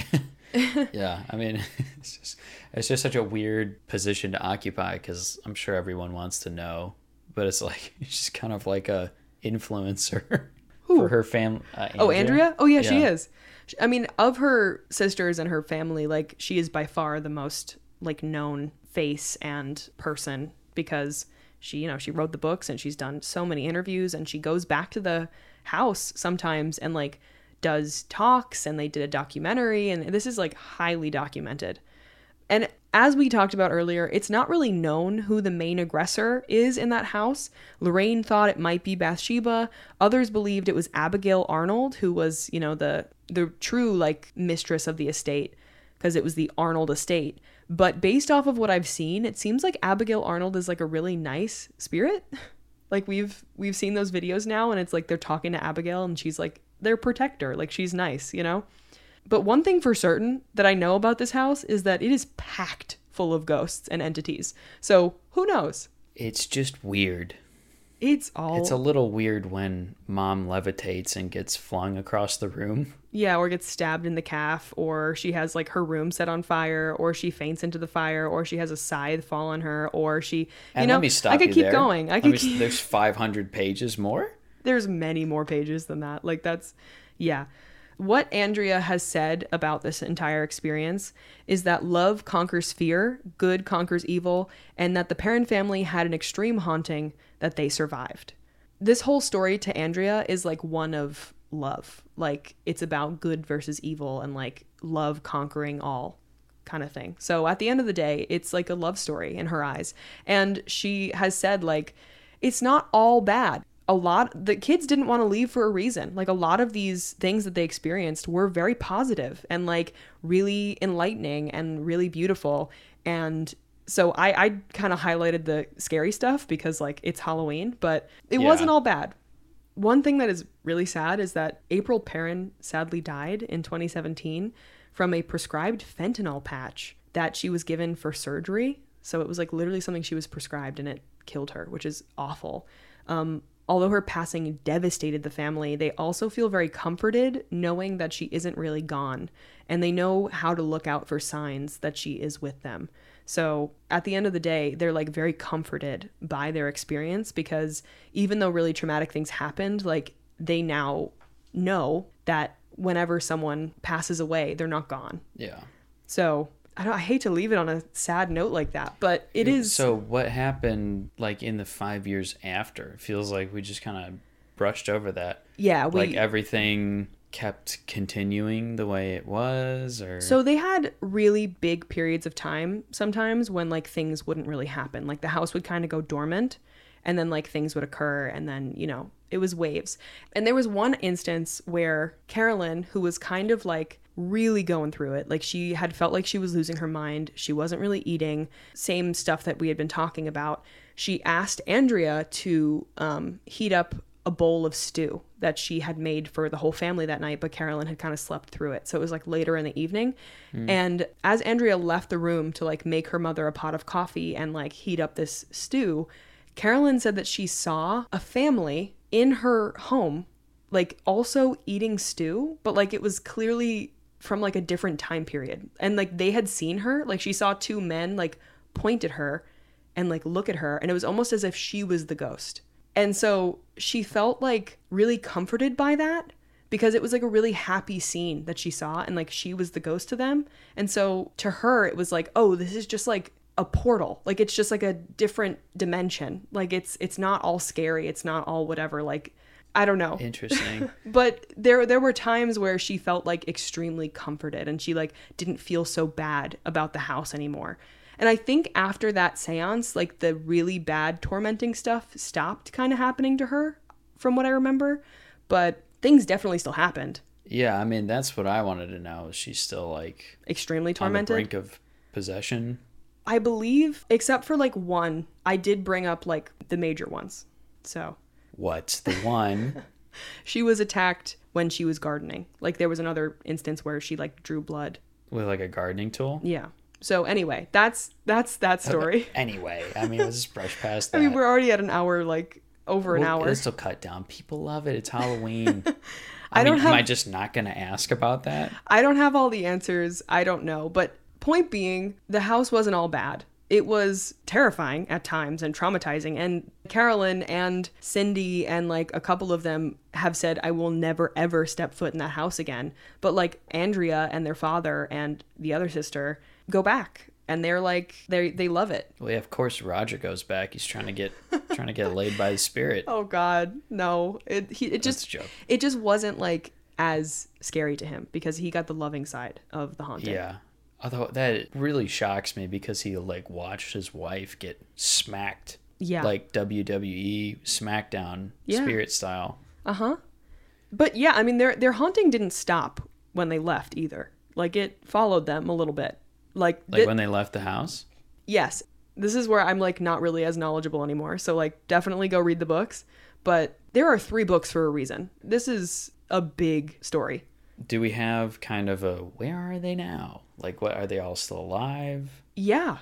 Yeah. I mean, it's just such a weird position to occupy because I'm sure everyone wants to know. But it's like, she's kind of like a influencer for her family. Oh, Andrea? Oh, yeah, she is. I mean, of her sisters and her family, like, she is by far the most, like, known face and person because she, you know, she wrote the books and she's done so many interviews and she goes back to the house sometimes and, like, does talks and they did a documentary and this is, like, highly documented. And as we talked about earlier, it's not really known who the main aggressor is in that house. Lorraine thought it might be Bathsheba. Others believed it was Abigail Arnold, who was, you know, the true, like, mistress of the estate, because it was the Arnold estate. But based off of what I've seen, it seems like Abigail Arnold is, like, a really nice spirit. Like, we've seen those videos now, and it's like they're talking to Abigail, and she's, like, their protector. Like, she's nice, you know? But one thing for certain that I know about this house is that it is packed full of ghosts and entities. So who knows? It's just weird. It's a little weird when mom levitates and gets flung across the room. Yeah, or gets stabbed in the calf, or she has like her room set on fire, or she faints into the fire, or she has a scythe fall on her, or she, and let me stop you I could keep going. There's 500 pages more? There's many more pages than that. Like, that's, yeah. What Andrea has said about this entire experience is that love conquers fear, good conquers evil, and that the Perron family had an extreme haunting that they survived. This whole story to Andrea is like one of love. Like, it's about good versus evil and like love conquering all kind of thing. So at the end of the day, it's like a love story in her eyes. And she has said, like, it's not all bad. the kids didn't want to leave for a reason. Like a lot of these things that they experienced were very positive and like really enlightening and really beautiful. And so I kind of highlighted the scary stuff because like it's Halloween, but it wasn't all bad. One thing that is really sad is that April Perrin sadly died in 2017 from a prescribed fentanyl patch that she was given for surgery. So it was like literally something she was prescribed and it killed her, which is awful. Although her passing devastated the family, they also feel very comforted knowing that she isn't really gone, and they know how to look out for signs that she is with them. So at the end of the day, they're like very comforted by their experience because even though really traumatic things happened, like they now know that whenever someone passes away, they're not gone. Yeah. So I hate to leave it on a sad note like that, but it is. So what happened like in the 5 years after? It feels like we just kind of brushed over that. Yeah. Like everything kept continuing the way it was, or so they had really big periods of time sometimes when like things wouldn't really happen. Like the house would kind of go dormant and then like things would occur and then, you know, it was waves. And there was one instance where Carolyn, who was kind of like really going through it, like she had felt like she was losing her mind, she wasn't really eating, same stuff that we had been talking about, she asked Andrea to heat up a bowl of stew that she had made for the whole family that night, but Carolyn had kind of slept through it. So it was like later in the evening. And as Andrea left the room to like make her mother a pot of coffee and like heat up this stew, Carolyn said that she saw a family in her home, like also eating stew, but like it was clearly from like a different time period. And like they had seen her, like she saw two men like point at her and like look at her. And it was almost as if she was the ghost. And so she felt like really comforted by that because it was like a really happy scene that she saw and like she was the ghost to them. And so to her, it was like, oh, this is just like a portal. Like it's just like a different dimension. Like it's not all scary. It's not all whatever. Like, I don't know. Interesting. But there were times where she felt like extremely comforted and she like didn't feel so bad about the house anymore. And I think after that seance, like the really bad tormenting stuff stopped kind of happening to her from what I remember, but things definitely still happened. Yeah, I mean, that's what I wanted to know. Is she still like extremely tormented? On the brink of possession? I believe, except for like one, I did bring up like the major ones. So. What's the one? She was attacked when she was gardening. Like there was another instance where she like drew blood. With like a gardening tool? Yeah. So anyway, that's that story. Anyway, I mean, let's just brush past that. I mean, we're already at an hour, like over an hour. It'll still cut down. People love it. It's Halloween. Am I just not going to ask about that? I don't have all the answers. I don't know. But point being, the house wasn't all bad. It was terrifying at times and traumatizing. And Carolyn and Cindy and like a couple of them have said, I will never, ever step foot in that house again. But like Andrea and their father and the other sister go back and they're like, they love it. Well, yeah, of course Roger goes back. He's trying to get laid by the spirit. Oh God, no. It just wasn't like as scary to him because he got the loving side of the haunting. Yeah. Although that really shocks me because he like watched his wife get smacked. Yeah. Like WWE SmackDown spirit style. Uh-huh. But yeah, I mean their haunting didn't stop when they left either. Like it followed them a little bit. Like when they left the house? Yes. This is where I'm like not really as knowledgeable anymore. So like definitely go read the books. But there are 3 books for a reason. This is a big story. Do we have kind of a where are they now? Like what, are they all still alive? Yeah.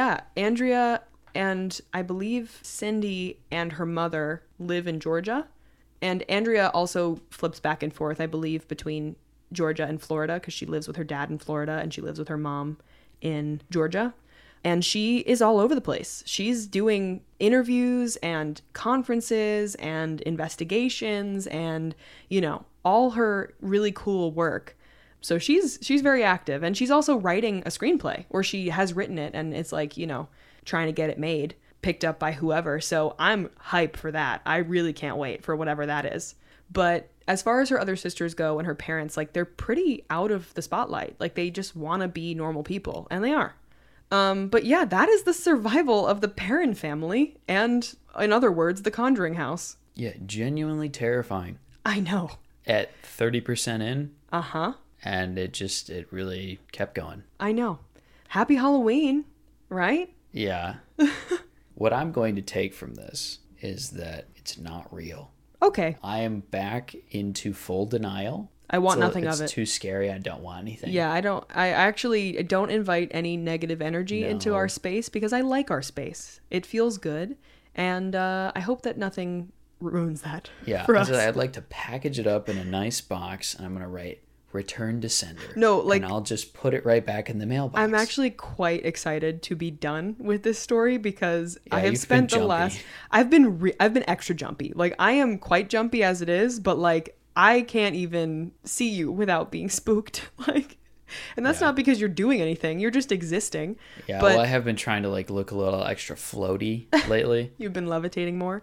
Andrea and I believe Cindy and her mother live in Georgia. And Andrea also flips back and forth, I believe, between Georgia and Florida because she lives with her dad in Florida and she lives with her mom in Georgia. And she is all over the place. She's doing interviews and conferences and investigations and, you know, all her really cool work. So she's very active. And she's also writing a screenplay, or she has written it and it's like, you know, trying to get it made, picked up by whoever. So I'm hyped for that. I really can't wait for whatever that is. But as far as her other sisters go and her parents, like they're pretty out of the spotlight. Like they just want to be normal people, and they are. But yeah, that is the survival of the Perrin family, and in other words, the Conjuring House. Yeah, genuinely terrifying. I know. At 30% in, Uh-huh. and it really kept going. I know. Happy Halloween, right? Yeah. What I'm going to take from this is that it's not real. Okay. I am back into full denial. I want nothing of it. It's too scary. I don't want anything. Yeah, I actually don't invite any negative energy into our space because I like our space. It feels good, and I hope that nothing ruins that for us. I'd like to package it up in a nice box, and I'm going to write return to sender. No, like, and I'll just put it right back in the mailbox. I'm actually quite excited to be done with this story because Yeah, I have you've spent been the jumpy. I've been extra jumpy. Like, I am quite jumpy as it is, but like I can't even see you without being spooked. Like, and that's not because you're doing anything. You're just existing. Yeah, but well, I have been trying to like look a little extra floaty lately. you've been levitating more.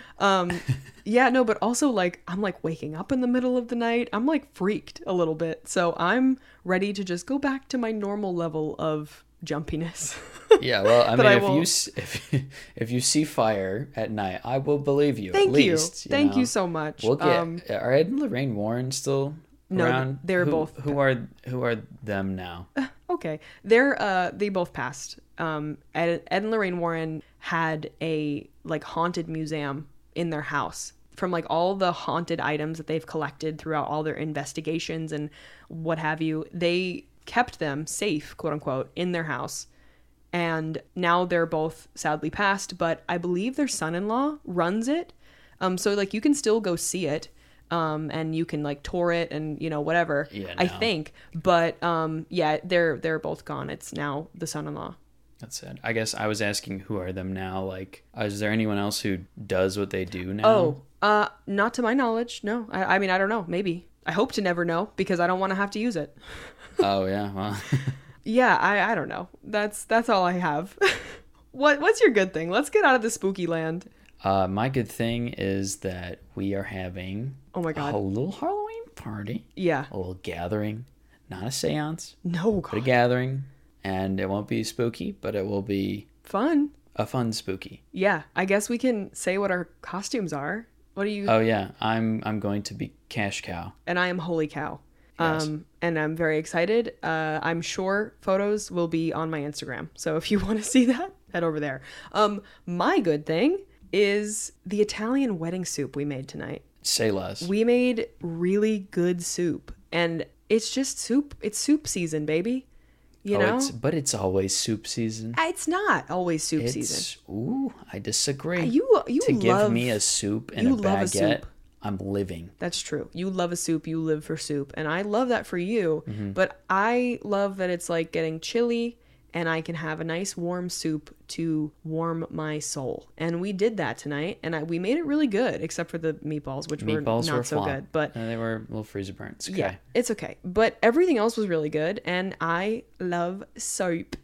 Yeah, no, but also like I'm like waking up in the middle of the night. I'm like freaked a little bit. So I'm ready to just go back to my normal level of jumpiness. Yeah, well, I But I mean, won't. if you see fire at night, I will believe you. Thank at least, you. Thank know. you so much. We'll get. Are Ed and Lorraine Warren still No, around? they're both- Who are them now? Okay. They both passed. Ed and Lorraine Warren had a like haunted museum in their house from like all the haunted items that they've collected throughout all their investigations and what have you. They kept them safe, quote unquote, in their house. And now they're both sadly passed, but I believe their son-in-law runs it. So like you can still go see it. And you can like tour it and whatever. Yeah, I no. think. But yeah, they're both gone. It's now the son-in-law. That's it. I guess I was asking who are them now. Like, is there anyone else who does what they do now? Oh, not to my knowledge. No. I mean, I don't know. Maybe. I hope to never know because I don't want to have to use it. Oh yeah. Well. Yeah, I don't know. That's all I have. What's your good thing? Let's get out of the spooky land. My good thing is that we are having Oh my God. a little Halloween party. Yeah. A little gathering, not a seance, No, but a God. gathering, and it won't be spooky, but it will be Fun. a fun spooky. Yeah. I guess we can say what our costumes are. What do you... Oh yeah, I'm going to be Cash Cow. And I am Holy Cow. Yes. And I'm very excited. I'm sure photos will be on my Instagram. So if you want to see that, head over there. My good thing is the Italian wedding soup we made tonight. Say less. We made really good soup. And it's just soup. It's soup season, baby. You know? But it's always soup season. It's not always soup season. Ooh, I disagree. You to give love- me a soup and a you love a baguette, soup. I'm living. That's true. You love a soup. You live for soup. And I love that for you. Mm-hmm. But I love that it's like getting chilly and I can have a nice warm soup to warm my soul. And we did that tonight. And we made it really good, except for the meatballs, which were Meatballs were not so flop. good. But They were a little freezer burns. Okay. yeah, it's okay. But everything else was really good. And I love soap.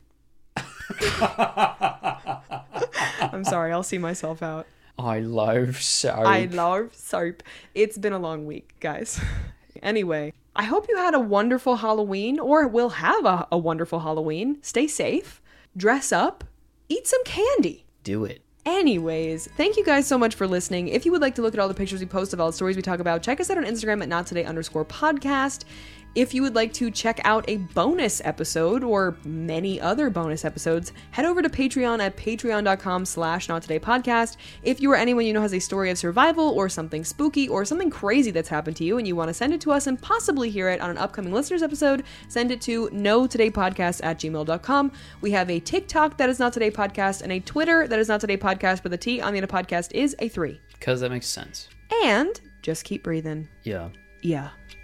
I'm sorry. I'll see myself out. I love soap. I love soap. It's been a long week, guys. Anyway, I hope you had a wonderful Halloween or will have a wonderful Halloween. Stay safe, dress up, eat some candy. Do it. Anyways, thank you guys so much for listening. If you would like to look at all the pictures we post of all the stories we talk about, check us out on Instagram at nottoday_podcast. If you would like to check out a bonus episode or many other bonus episodes, head over to Patreon at patreon.com/nottodaypodcast. If you or anyone you know has a story of survival or something spooky or something crazy that's happened to you and you want to send it to us and possibly hear it on an upcoming listeners episode, send it to notodaypodcast@gmail.com. We have a TikTok that is Not Today Podcast and a Twitter that is Not Today Podcast, but the T on the end of podcast is a 3. Because that makes sense. And just keep breathing. Yeah. Yeah.